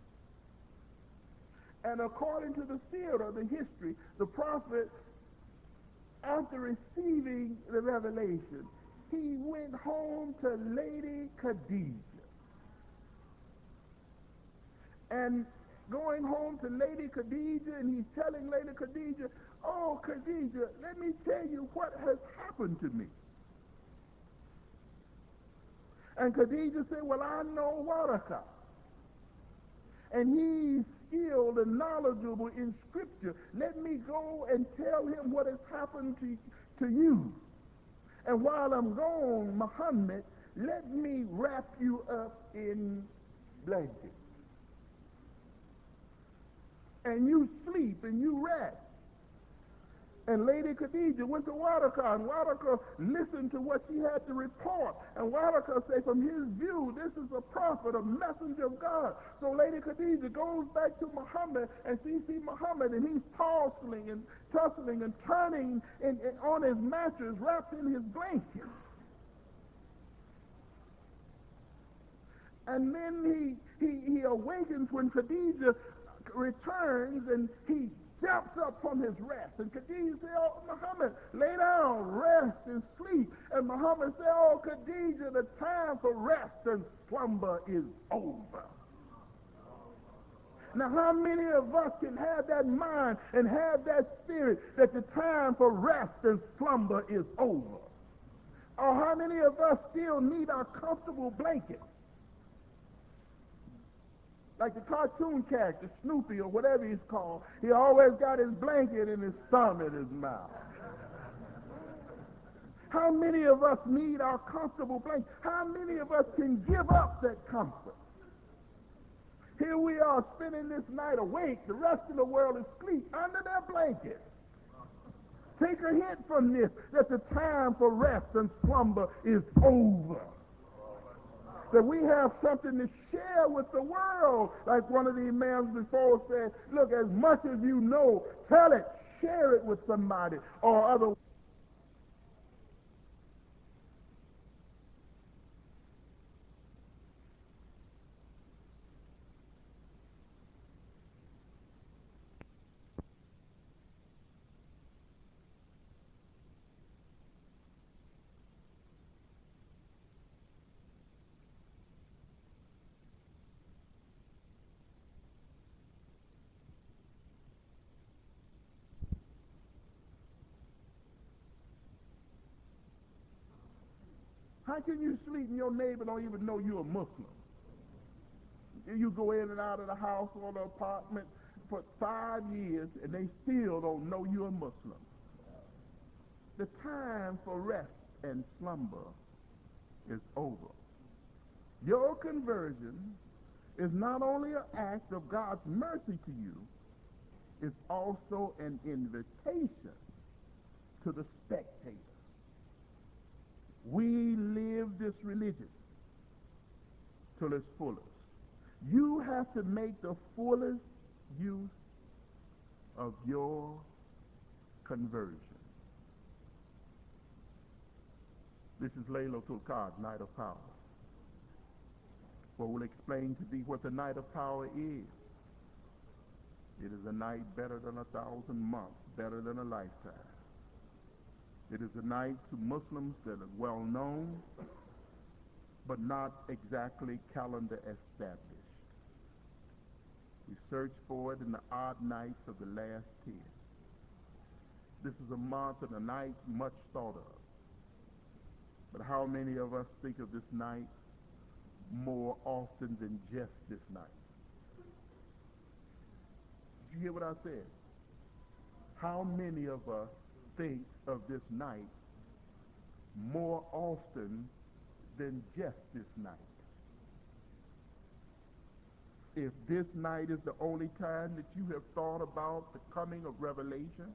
And according to the seerah, the history, the prophet, after receiving the revelation, he went home to Lady Khadijah. And going home to Lady Khadijah, and he's telling Lady Khadijah, oh, Khadijah, let me tell you what has happened to me. And Khadijah said, well, I know Waraka. And he's skilled and knowledgeable in Scripture. Let me go and tell him what has happened to, to you. And while I'm gone, Muhammad, let me wrap you up in blankets. And you sleep and you rest. And Lady Khadijah went to Waraka, and Waraka listened to what she had to report. And Waraka said, from his view, this is a prophet, a messenger of God. So Lady Khadijah goes back to Muhammad, and she sees Muhammad, and he's tossing and tussling and turning in, in, on his mattress, wrapped in his blanket. And then he, he, he awakens when Khadijah returns, and he jumps up from his rest. And Khadijah said, oh, Muhammad, lay down, rest and sleep. And Muhammad said, oh, Khadijah, the time for rest and slumber is over. Now, how many of us can have that mind and have that spirit that the time for rest and slumber is over? Or how many of us still need our comfortable blankets? Like the cartoon character, Snoopy or whatever he's called, he always got his blanket and his thumb in his mouth. How many of us need our comfortable blanket? How many of us can give up that comfort? Here we are spending this night awake. The rest of the world is asleep under their blankets. Take a hint from this, that the time for rest and slumber is over. That we have something to share with the world. Like one of the imams before said, look, as much as you know, tell it, share it with somebody, or other. How can you sleep and your neighbor don't even know you're a Muslim? You go in and out of the house or the apartment for five years and they still don't know you're a Muslim. The time for rest and slumber is over. Your conversion is not only an act of God's mercy to you, it's also an invitation to the spectators. We live this religion till its fullest. You have to make the fullest use of your conversion. This is Laylatul Qadr, Night of Power. Well, we'll explain to thee what the night of power is. It is a night better than a thousand months, better than a lifetime. It is a night to Muslims that is well known, but not exactly calendar established. We search for it in the odd nights of the last ten. This is a month and a night much thought of. But how many of us think of this night more often than just this night? Did you hear what I said? How many of us think of this night more often than just this night? If this night is the only time that you have thought about the coming of revelation,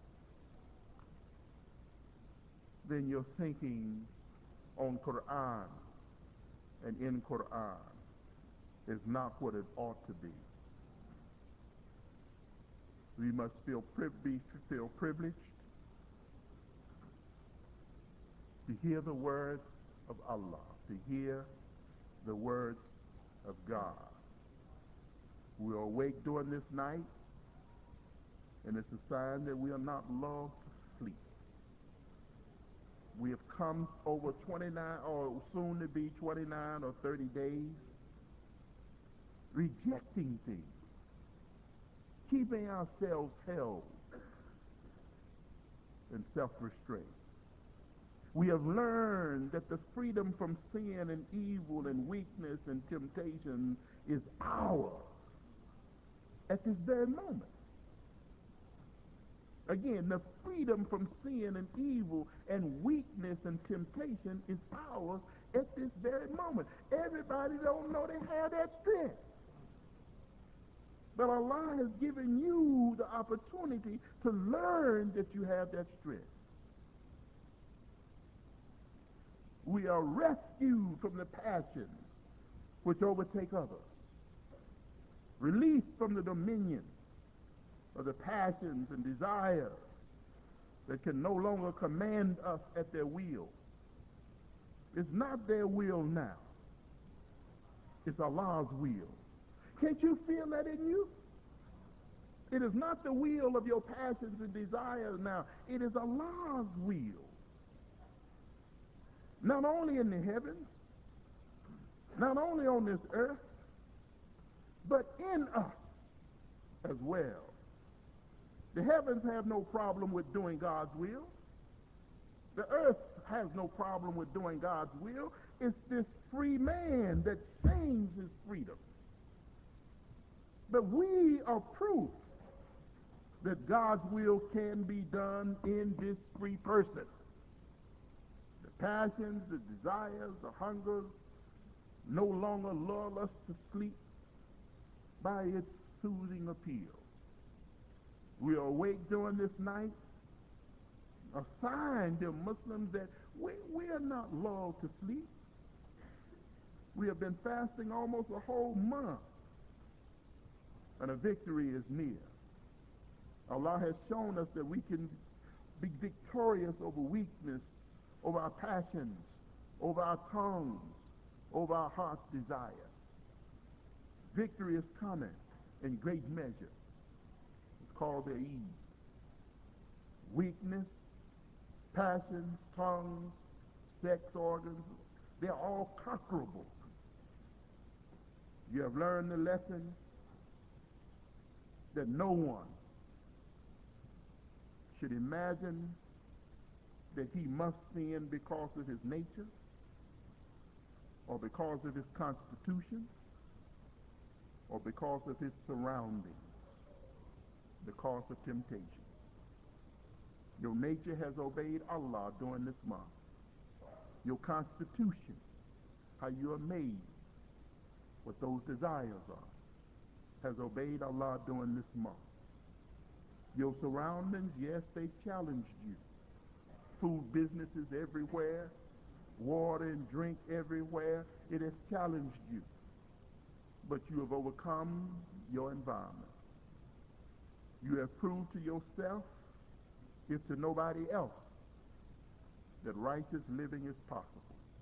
then your thinking on Quran and in Quran is not what it ought to be. We must feel, pri- be, feel privileged to hear the words of Allah, to hear the words of God. We are awake during this night, and it's a sign that we are not lulled to sleep. We have come over twenty-nine, or soon to be twenty-nine or thirty days, rejecting things, keeping ourselves held in self-restraint. We have learned that the freedom from sin and evil and weakness and temptation is ours at this very moment. Again, the freedom from sin and evil and weakness and temptation is ours at this very moment. Everybody don't know they have that strength. But Allah has given you the opportunity to learn that you have that strength. We are rescued from the passions which overtake others, released from the dominion of the passions and desires that can no longer command us at their will. It's not their will now. It's Allah's will. Can't you feel that in you? It is not the will of your passions and desires now. It is Allah's will. Not only in the heavens, not only on this earth, but in us as well. The heavens have no problem with doing God's will. The earth has no problem with doing God's will. It's this free man that shames his freedom. But we are proof that God's will can be done in this free person. The passions, the desires, the hungers no longer lull us to sleep by its soothing appeal. We are awake during this night, a sign to Muslims that we, we are not lulled to sleep. We have been fasting almost a whole month, and a victory is near. Allah has shown us that we can be victorious over weakness, over our passions, over our tongues, over our heart's desire. Victory is coming in great measure. It's called the Eid. Weakness, passions, tongues, sex organs, they're all conquerable. You have learned the lesson that no one should imagine that he must sin because of his nature or because of his constitution or because of his surroundings, because of temptation. Your nature has obeyed Allah during this month. Your constitution how you are made, what those desires are, has obeyed Allah during this month. Your surroundings, yes, they challenged you. Food businesses everywhere, water and drink everywhere, it has challenged you. But you have overcome your environment. You have proved to yourself, if to nobody else, that righteous living is possible.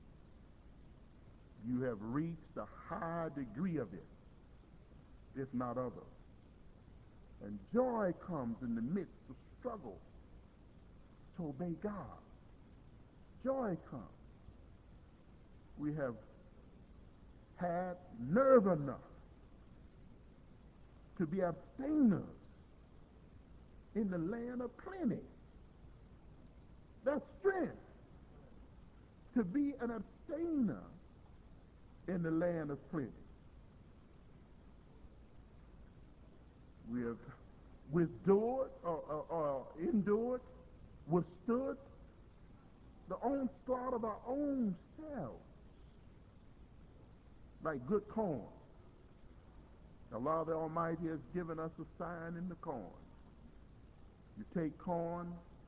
You have reached a high degree of it, if not others. And joy comes in the midst of struggle to obey God. Joy comes. We have had nerve enough to be abstainers in the land of plenty. That's strength, to be an abstainer in the land of plenty. We have withstood or, or, or endured, withstood the onslaught of our own selves, like good corn. Allah the Almighty has given us a sign in the corn. You take corn,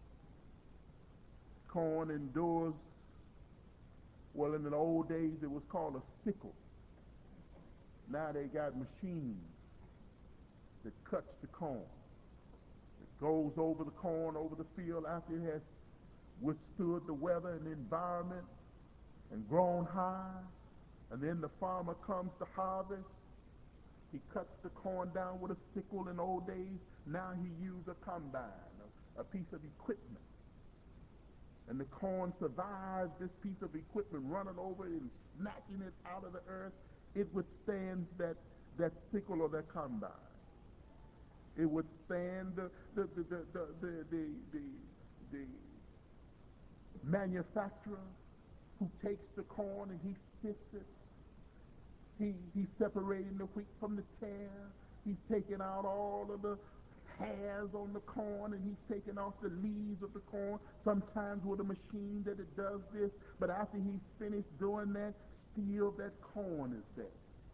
corn endures, well, in the old days it was called a sickle. Now they got machines that cuts the corn. It goes over the corn, over the field after it has withstood the weather and the environment and grown high. And then the farmer comes to harvest. He cuts the corn down with a sickle in old days. Now he uses a combine, a, a piece of equipment. And the corn survives this piece of equipment running over it and snatching it out of the earth. It withstands that, that sickle or that combine. It withstands the, the, the, the, the, the, the, the, the manufacturer who takes the corn and he sifts it. He, he's separating the wheat from the tare. He's taking out all of the hairs on the corn, and he's taking off the leaves of the corn, sometimes with a machine that it does this. But after he's finished doing that, still that corn is there.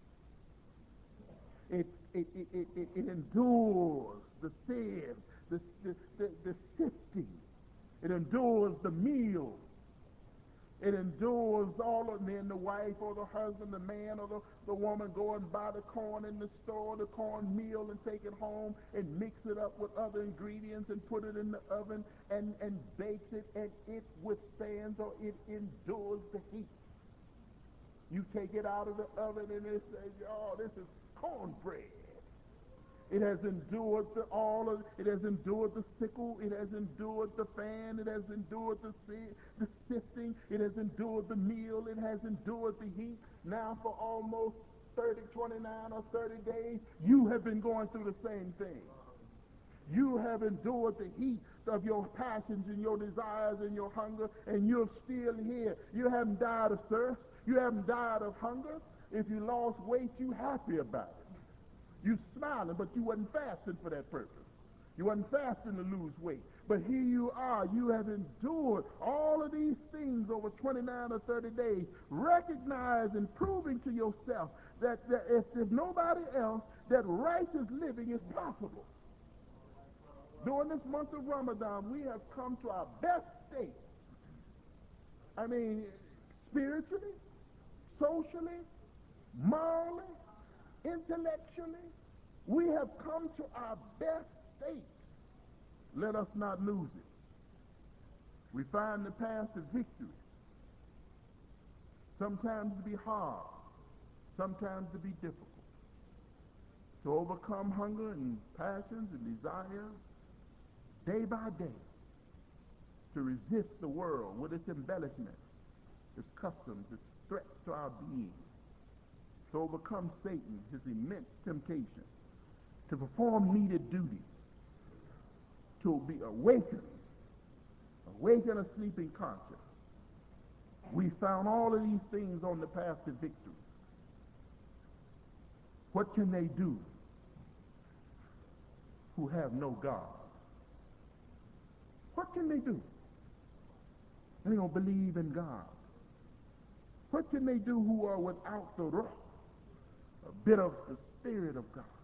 It, it, it, it, it, it endures the sieve, the, the, the, the sifting. It endures the meal. It endures all of men, the wife or the husband, the man or the, the woman go and buy the corn in the store, the corn meal, and take it home and mix it up with other ingredients and put it in the oven and, and bakes it, and it withstands or it endures the heat. You take it out of the oven and it says, oh, this is cornbread. It has endured the, all of it has endured the sickle, it has endured the fan, it has endured the, the sifting, it has endured the meal, it has endured the heat. Now for almost thirty, twenty-nine or thirty days, you have been going through the same thing. You have endured the heat of your passions and your desires and your hunger, and you're still here. You haven't died of thirst. You haven't died of hunger. If you lost weight, you're happy about it. You smiling, but you wasn't fasting for that purpose. You wasn't fasting to lose weight. But here you are. You have endured all of these things over twenty-nine or thirty days. Recognize and proving to yourself that, that if there's nobody else, that righteous living is possible. During this month of Ramadan, we have come to our best state. I mean, spiritually, socially, morally, intellectually, we have come to our best state. Let us not lose it. We find the path to victory sometimes to be hard, sometimes to be difficult. To overcome hunger and passions and desires day by day. To resist the world with its embellishments, its customs, its threats to our being. To overcome Satan, his immense temptation, to perform needed duties, to be awakened, awaken a sleeping conscience. We found all of these things on the path to victory. What can they do who have no God? What can they do? They don't believe in God. What can they do who are without the Ruh, a bit of the Spirit of God?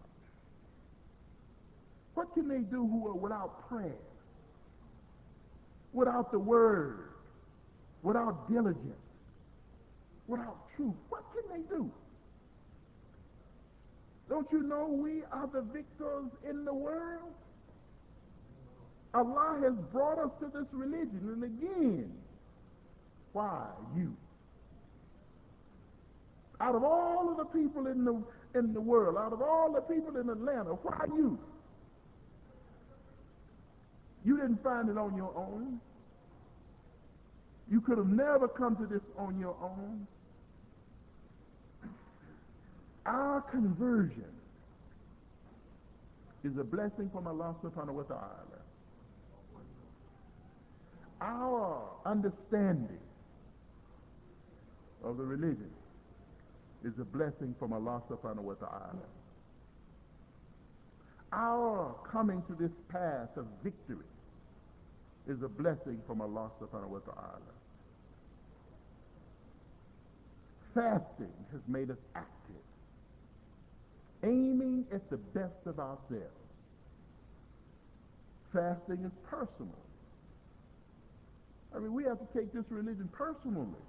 What can they do who are without prayer, without the Word, without diligence, without truth? What can they do? Don't you know we are the victors in the world? Allah has brought us to this religion, and again, why you? Out of all of the people in the in the world, out of all the people in Atlanta, why you? You didn't find it on your own. You could have never come to this on your own. Our conversion is a blessing from Allah subhanahu wa ta'ala. Our understanding of the religion is a blessing from Allah subhanahu wa ta'ala. Our coming to this path of victory is a blessing from Allah subhanahu wa ta'ala. Fasting has made us active, aiming at the best of ourselves. Fasting is personal. I mean, we have to take this religion personally.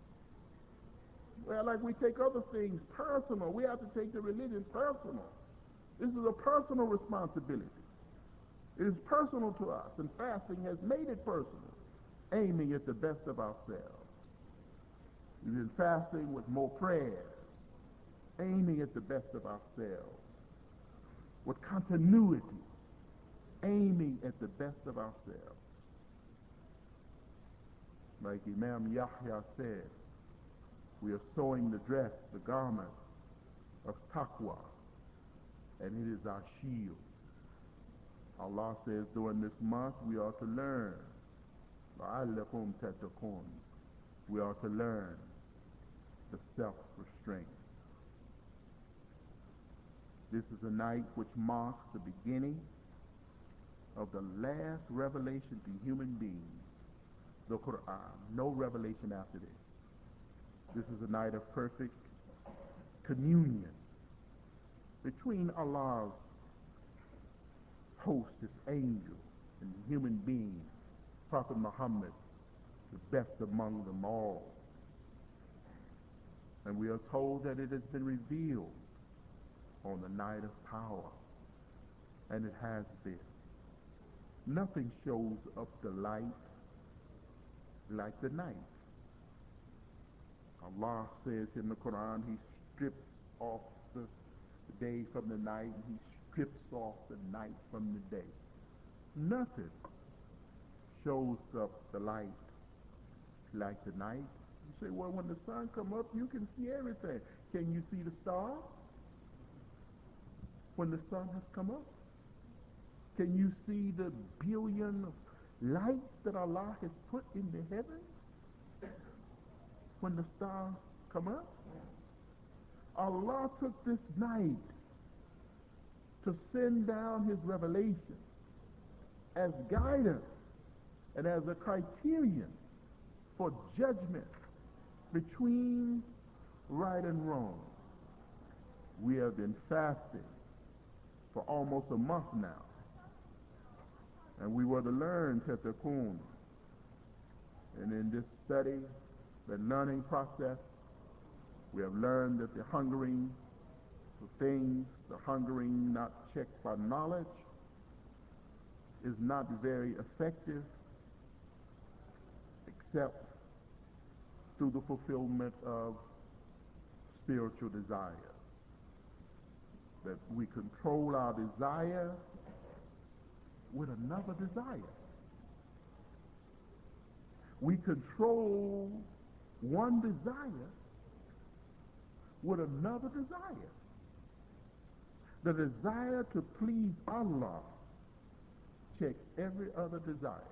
Well, like we take other things personal, we have to take the religion personal. This is a personal responsibility. It is personal to us, and fasting has made it personal, aiming at the best of ourselves. We've been fasting with more prayers, aiming at the best of ourselves, with continuity, aiming at the best of ourselves. Like Imam Yahya said, we are sewing the dress, the garment of taqwa, and it is our shield. Allah says during this month we are to learn. لَعَلَّكُمْ تَتَّقُونَ. We are to learn the self-restraint. This is a night which marks the beginning of the last revelation to human beings, the Quran. No revelation after this. This is a night of perfect communion between Allah's host, his angel, and the human being, Prophet Muhammad, the best among them all. And we are told that it has been revealed on the night of power, and it has been. Nothing shows up the light like the night. Allah says in the Quran, he strips off the day from the night, and he strips off the night from the day. Nothing shows up the light like the night. You say, well, when the sun comes up, you can see everything. Can you see the stars when the sun has come up? Can you see the billion of lights that Allah has put in the heavens when the stars come up? Allah took this night to send down his revelation as guidance and as a criterion for judgment between right and wrong. We have been fasting for almost a month now, and we were to learn Tetakun. And in this study, the learning process, we have learned that the hungering for things, the hungering not checked by knowledge, is not very effective except through the fulfillment of spiritual desire. That we control our desire with another desire. We control one desire with another desire. The desire to please Allah checks every other desire.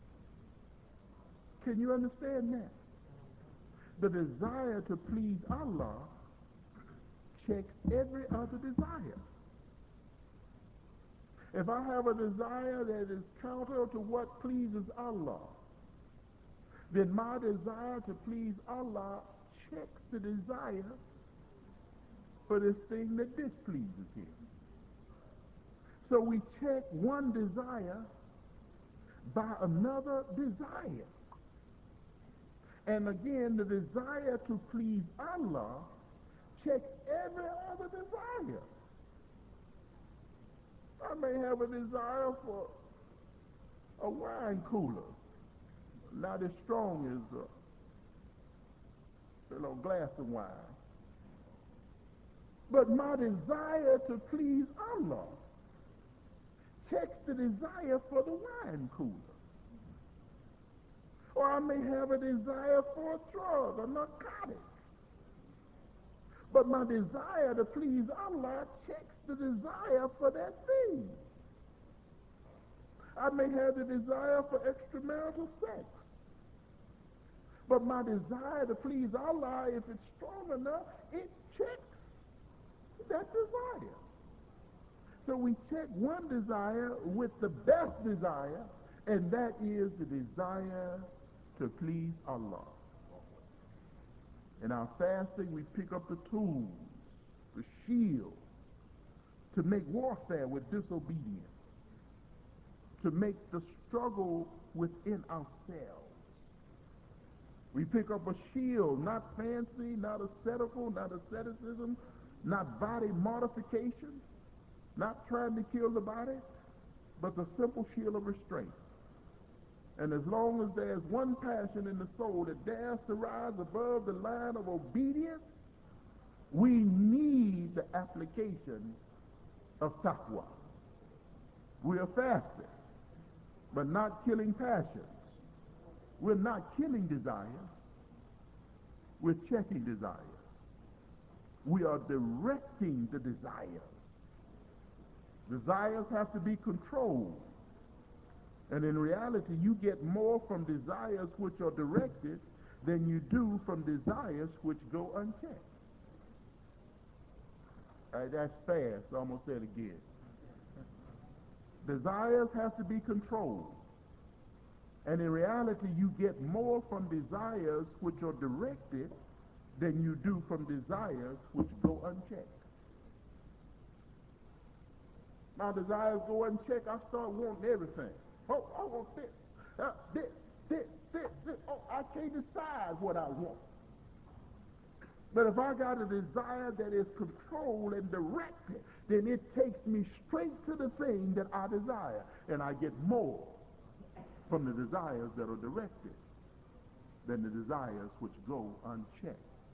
Can you understand that? The desire to please Allah checks every other desire. If I have a desire that is counter to what pleases Allah, then my desire to please Allah checks the desire for this thing that displeases him. So we check one desire by another desire. And again, the desire to please Allah checks every other desire. I may have a desire for a wine cooler, not as strong as a you know, glass of wine. But my desire to please Allah checks the desire for the wine cooler. Or I may have a desire for a drug, a narcotic. But my desire to please Allah checks the desire for that thing. I may have the desire for extramarital sex. But my desire to please Allah, if it's strong enough, it checks that desire. So we check one desire with the best desire, and that is the desire to please Allah. In our fasting, we pick up the tools, the shield, to make warfare with disobedience, to make the struggle within ourselves. We pick up a shield, not fancy, not ascetical, not asceticism, not body mortification, not trying to kill the body, but the simple shield of restraint. And as long as there's one passion in the soul that dares to rise above the line of obedience, we need the application of taqwa. We are fasting, but not killing passions. We're not killing desires. We're checking desires. We are directing the desires. Desires have to be controlled. And in reality, you get more from desires which are directed than you do from desires which go unchecked. All right, that's fast, so I'm going to say it again. Desires have to be controlled. And in reality, you get more from desires which are directed than you do from desires which go unchecked. My desires go unchecked, I start wanting everything. Oh, I want this, uh, this, this, this, this. Oh, I can't decide what I want. But if I got a desire that is controlled and directed, then it takes me straight to the thing that I desire. And I get more from the desires that are directed than the desires which go unchecked.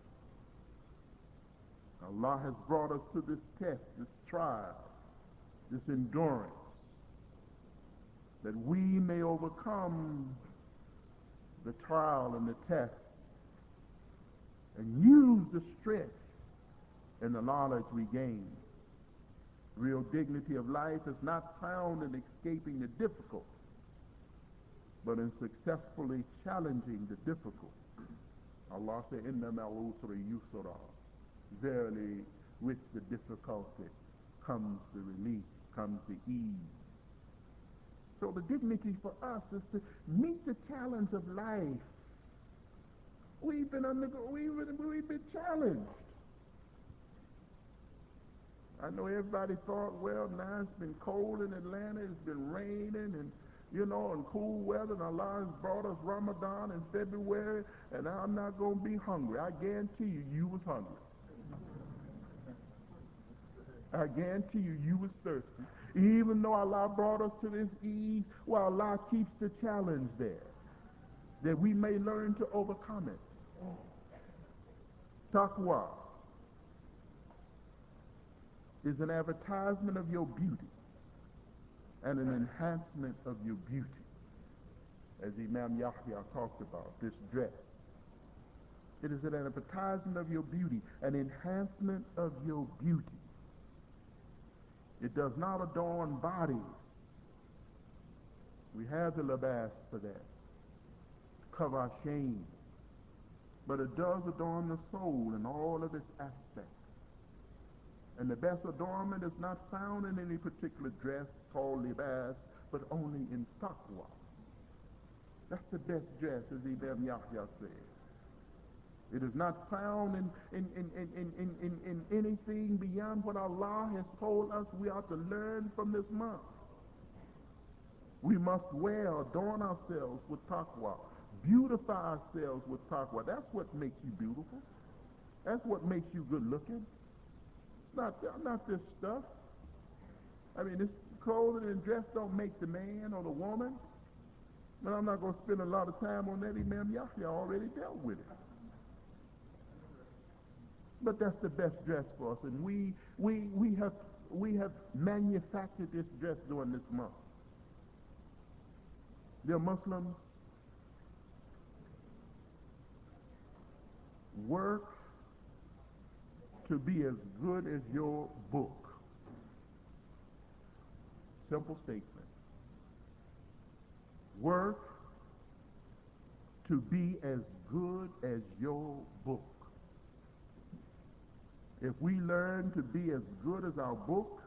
Allah has brought us to this test, this trial, this endurance, that we may overcome the trial and the test and use the strength and the knowledge we gain. Real dignity of life is not found in escaping the difficult, but in successfully challenging the difficult. Allah said, "Inna ma'al usri yusra." Verily, with the difficulty comes the relief, comes the ease. So the dignity for us is to meet the challenge of life. We've been undergo, we've been, we've been challenged. I know everybody thought, well, now it's been cold in Atlanta, it's been raining, and you know, and cool weather, and Allah has brought us Ramadan in February, and I'm not going to be hungry. I guarantee you, you was hungry. I guarantee you, you was thirsty. Even though Allah brought us to this ease, well, Allah keeps the challenge there, that we may learn to overcome it. Taqwa is an advertisement of your beauty and an enhancement of your beauty. As Imam Yahya talked about, this dress. It is an advertisement of your beauty, an enhancement of your beauty. It does not adorn bodies. We have the libas for that, to cover our shame. But it does adorn the soul in all of its aspects. And the best adornment is not found in any particular dress called libas, but only in taqwa. That's the best dress, as Imam Yahya said. It is not found in, in, in, in, in, in, in, in anything beyond what Allah has told us we are to learn from this month. We must wear, adorn ourselves with taqwa, beautify ourselves with taqwa. That's what makes you beautiful. That's what makes you good looking. Not, not this stuff. I mean, this clothing and dress don't make the man or the woman. But I'm not going to spend a lot of time on that. Imam Yahya already dealt with it. But that's the best dress for us, and we we we have we have manufactured this dress during this month. Dear Muslims, work to be as good as your book. Simple statement. Work to be as good as your book. If we learn to be as good as our book,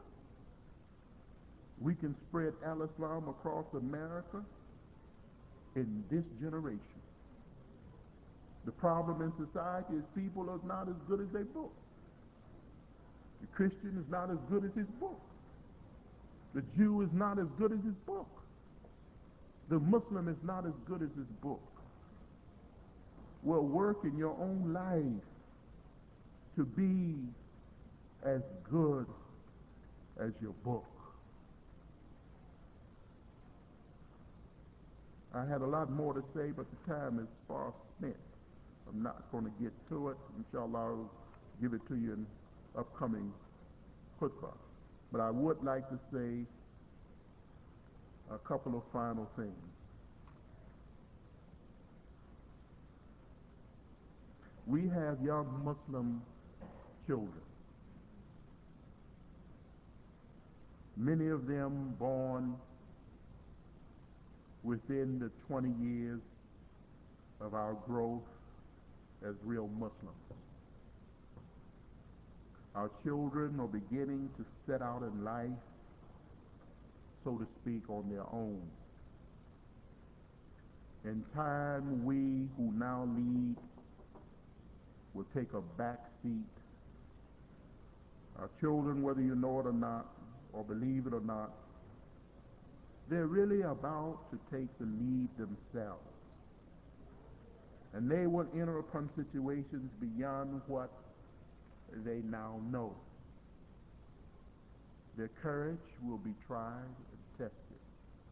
we can spread Al-Islam across America in this generation. The problem in society is people are not as good as their book. The Christian is not as good as his book. The Jew is not as good as his book. The Muslim is not as good as his book. Well, work in your own life to be as good as your book. I had a lot more to say, but the time is far spent. I'm not going to get to it. Inshallah, I'll give it to you in upcoming khutbah. But I would like to say a couple of final things. We have young Muslim children, many of them born within the twenty years of our growth as real Muslims. Our children are beginning to set out in life, so to speak, on their own. In time, we who now lead will take a back seat. Our children, whether you know it or not, or believe it or not, they're really about to take the lead themselves. And they will enter upon situations beyond what they now know. Their courage will be tried and tested.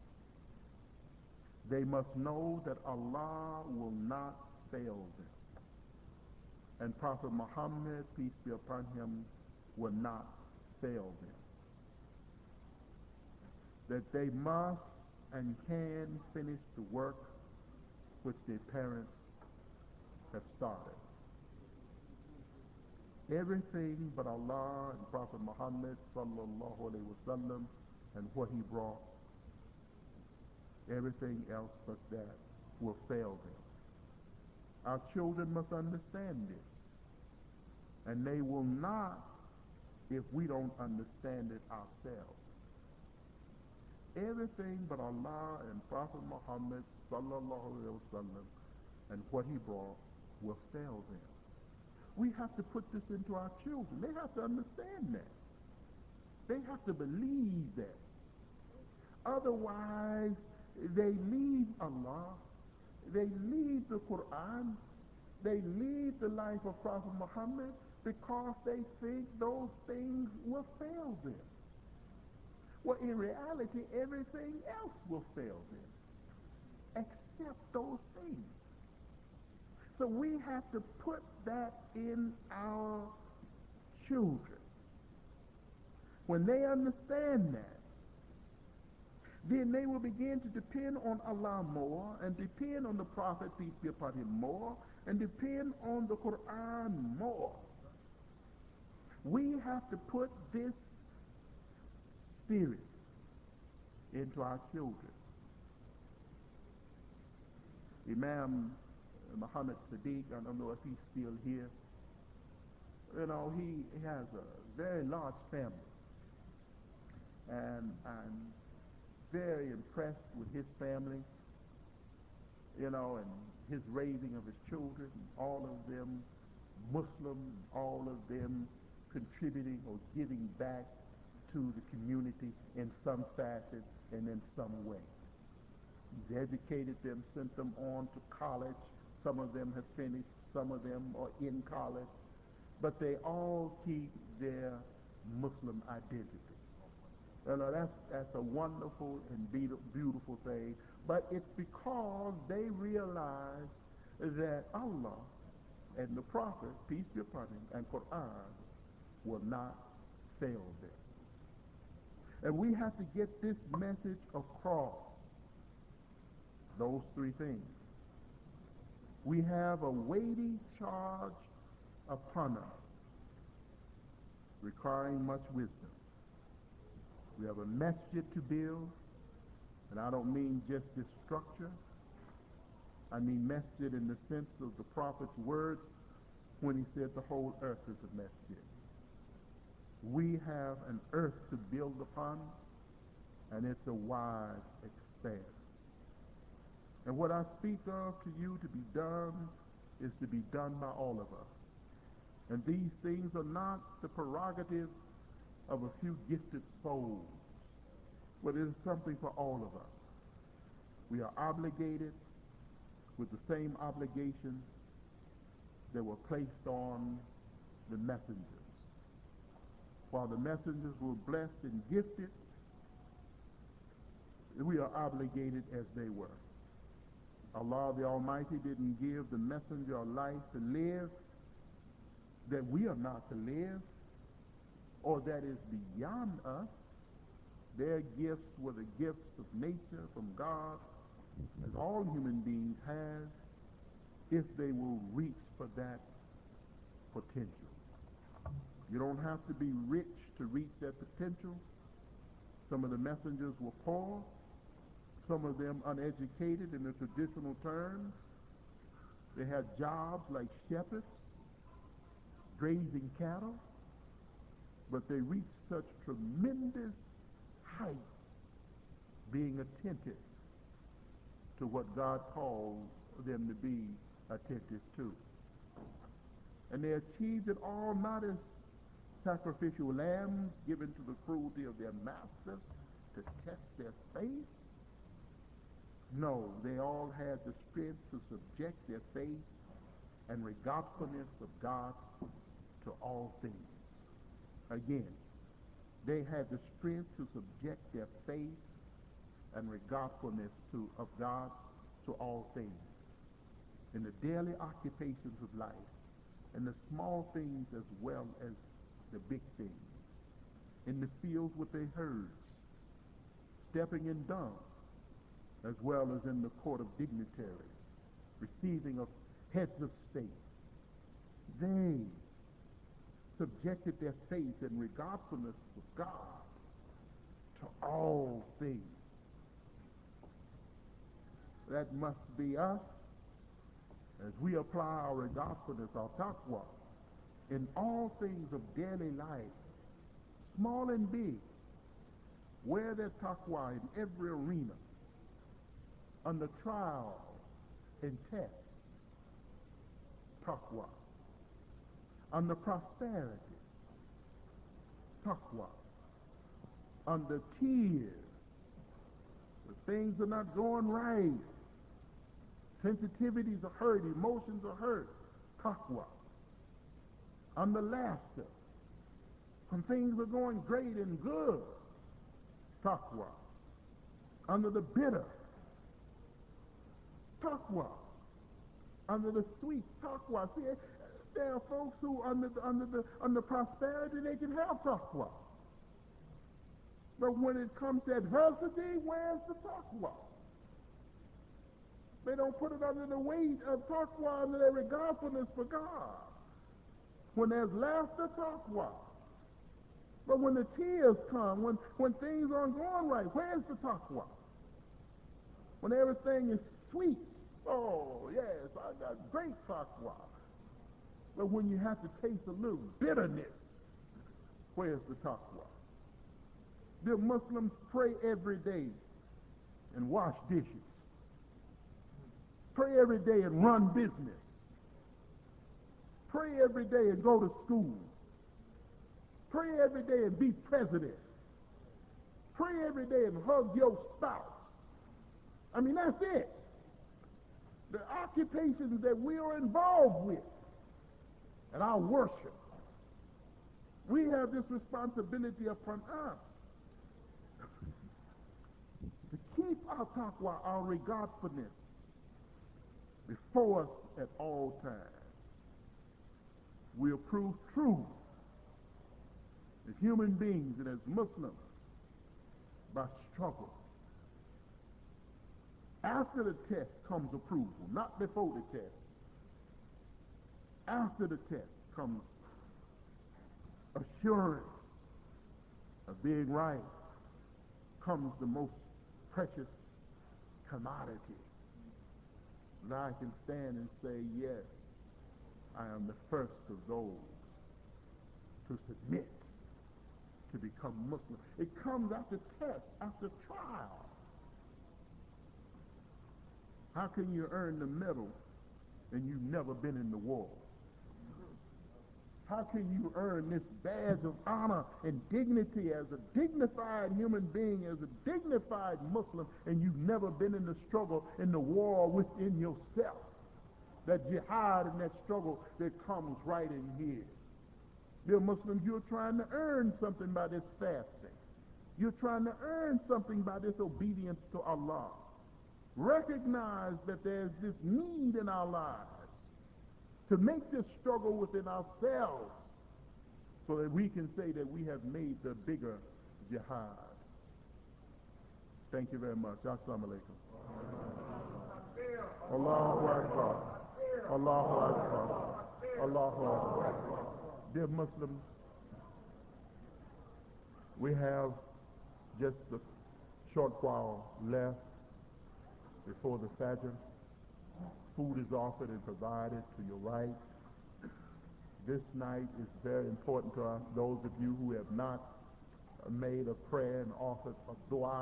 They must know that Allah will not fail them. And Prophet Muhammad, peace be upon him, will not fail them. That they must and can finish the work which their parents have started. Everything but Allah and Prophet Muhammad sallallahu alaihi wasallam and what he brought, everything else but that will fail them. Our children must understand this. And they will not if we don't understand it ourselves. Everything but Allah and Prophet Muhammad sallallahu alaihi wasallam and what he brought will fail them. We have to put this into our children. They have to understand that. They have to believe that. Otherwise, they leave Allah, they leave the Quran, they leave the life of Prophet Muhammad because they think those things will fail them. Well, in reality, everything else will fail them, except those things. So we have to put that in our children. When they understand that, then they will begin to depend on Allah more, and depend on the Prophet, peace be upon him, more, and depend on the Quran more. We have to put this spirit into our children. Imam Muhammad Sadiq, I don't know if he's still here. You know, he has a very large family. And I'm very impressed with his family. You know, and his raising of his children, all of them Muslim, all of them contributing or giving back to the community in some facet and in some way. He's educated them, sent them on to college. Some of them have finished, some of them are in college, but they all keep their Muslim identity. You know, that's, that's a wonderful and beautiful thing, but it's because they realize that Allah and the Prophet, peace be upon him, and Quran will not fail them. And we have to get this message across. Those three things. We have a weighty charge upon us, requiring much wisdom. We have a masjid to build, and I don't mean just this structure. I mean masjid in the sense of the Prophet's words when he said the whole earth is a masjid. We have an earth to build upon, and it's a wide expanse. And what I speak of to you to be done is to be done by all of us. And these things are not the prerogative of a few gifted souls, but it is something for all of us. We are obligated with the same obligations that were placed on the messengers. While the messengers were blessed and gifted, we are obligated as they were. Allah the Almighty didn't give the messenger a life to live that we are not to live, or that is beyond us. Their gifts were the gifts of nature from God, as all human beings have, if they will reach for that potential. You don't have to be rich to reach that potential. Some of the messengers were poor, some of them uneducated in the traditional terms. They had jobs like shepherds, grazing cattle, but they reached such tremendous heights being attentive to what God called them to be attentive to. And they achieved it all not as sacrificial lambs given to the cruelty of their masters to test their faith. No, they all had the strength to subject their faith and regardfulness of God to all things. Again, they had the strength to subject their faith and regardfulness to, of God to all things. In the daily occupations of life, and the small things as well as the big things. In the fields with their herds, stepping in dung, as well as in the court of dignitaries, receiving of heads of state. They subjected their faith and regardfulness of God to all things. That must be us as we apply our regardfulness, our taqwa, in all things of daily life, small and big. Wear that taqwa in every arena, under trial and tests, taqwa. Under prosperity, taqwa. Under tears, the things are not going right, sensitivities are hurt, emotions are hurt, taqwa. Under laughter, when things are going great and good, taqwa. Under the bitter, taqwa. Under the sweet, taqwa. See, there are folks who under the, under the under prosperity they can have taqwa, but when it comes to adversity, where's the taqwa? They don't put it under the weight of taqwa, under their regardfulness for God. When there's laughter, taqwa. But when the tears come, when, when things aren't going right, where's the taqwa? When everything is sweet, oh yes, I got great taqwa. But when you have to taste a little bitterness, where's the taqwa? The Muslims pray every day and wash dishes. Pray every day and run business. Pray every day and go to school. Pray every day and be president. Pray every day and hug your spouse. I mean, that's it. The occupations that we are involved with and our worship. We have this responsibility upon us to keep our taqwa, our regardfulness, before us at all times. We'll prove true as human beings and as Muslims by struggle. After the test comes approval, not before the test. After the test comes assurance of being right, comes the most precious commodity. And I can stand and say, yes, I am the first of those to submit, to become Muslim. It comes after test, after trial. How can you earn the medal and you've never been in the war? How can you earn this badge of honor and dignity as a dignified human being, as a dignified Muslim, and you've never been in the struggle, in the war within yourself? That jihad and that struggle that comes right in here. Dear Muslims, you're trying to earn something by this fasting. You're trying to earn something by this obedience to Allah. Recognize that there's this need in our lives to make this struggle within ourselves so that we can say that we have made the bigger jihad. Thank you very much. Assalamu alaikum. Allahu Akbar. Allahu Akbar. Allahu Akbar. Dear Muslims, we have just a short while left before the Fajr. Food is offered and provided to your right. This night is very important to us. Those of you who have not made a prayer and offered a dua,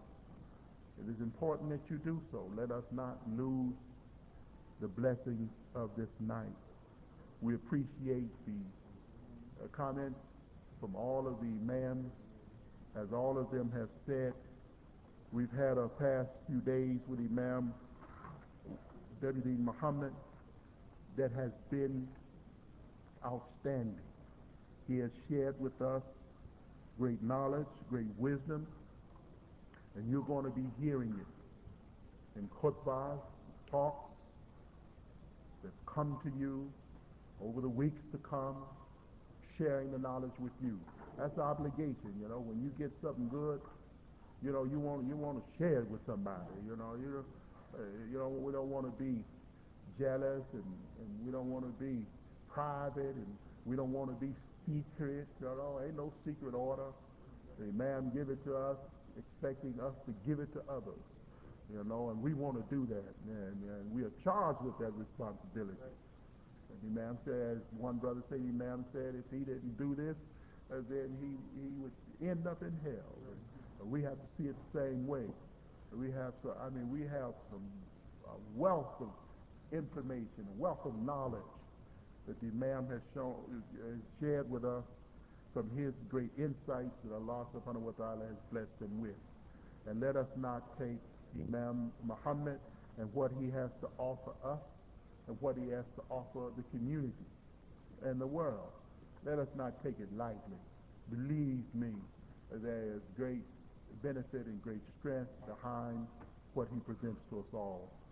it is important that you do so. Let us not lose the blessings of this night. We appreciate the uh, comments from all of the imams. As all of them have said, we've had a past few days with Imam Deputy Muhammad that has been outstanding. He has shared with us great knowledge, great wisdom, and you're going to be hearing it in khutbahs, talks that come to you over the weeks to come, sharing the knowledge with you. That's the obligation, you know. When you get something good, you know, you want you want to share it with somebody. You know, you uh, you know, we don't want to be jealous, and, and we don't want to be private, and we don't want to be secret. You know, ain't no secret order. The Imam give it to us, expecting us to give it to others. You know, and we want to do that, and, and we are charged with that responsibility. And the Imam said, one brother said, the Imam said, if he didn't do this, uh, then he, he would end up in hell. And we have to see it the same way. We have, so, I mean, we have some uh, wealth of information, a wealth of knowledge that the Imam has shown, uh, shared with us from his great insights that Allah subhanahu wa ta'ala has blessed him with. And let us not take Imam Muhammad and what he has to offer us and what he has to offer the community and the world. Let us not take it lightly. Believe me, there is great benefit and great strength behind what he presents to us all.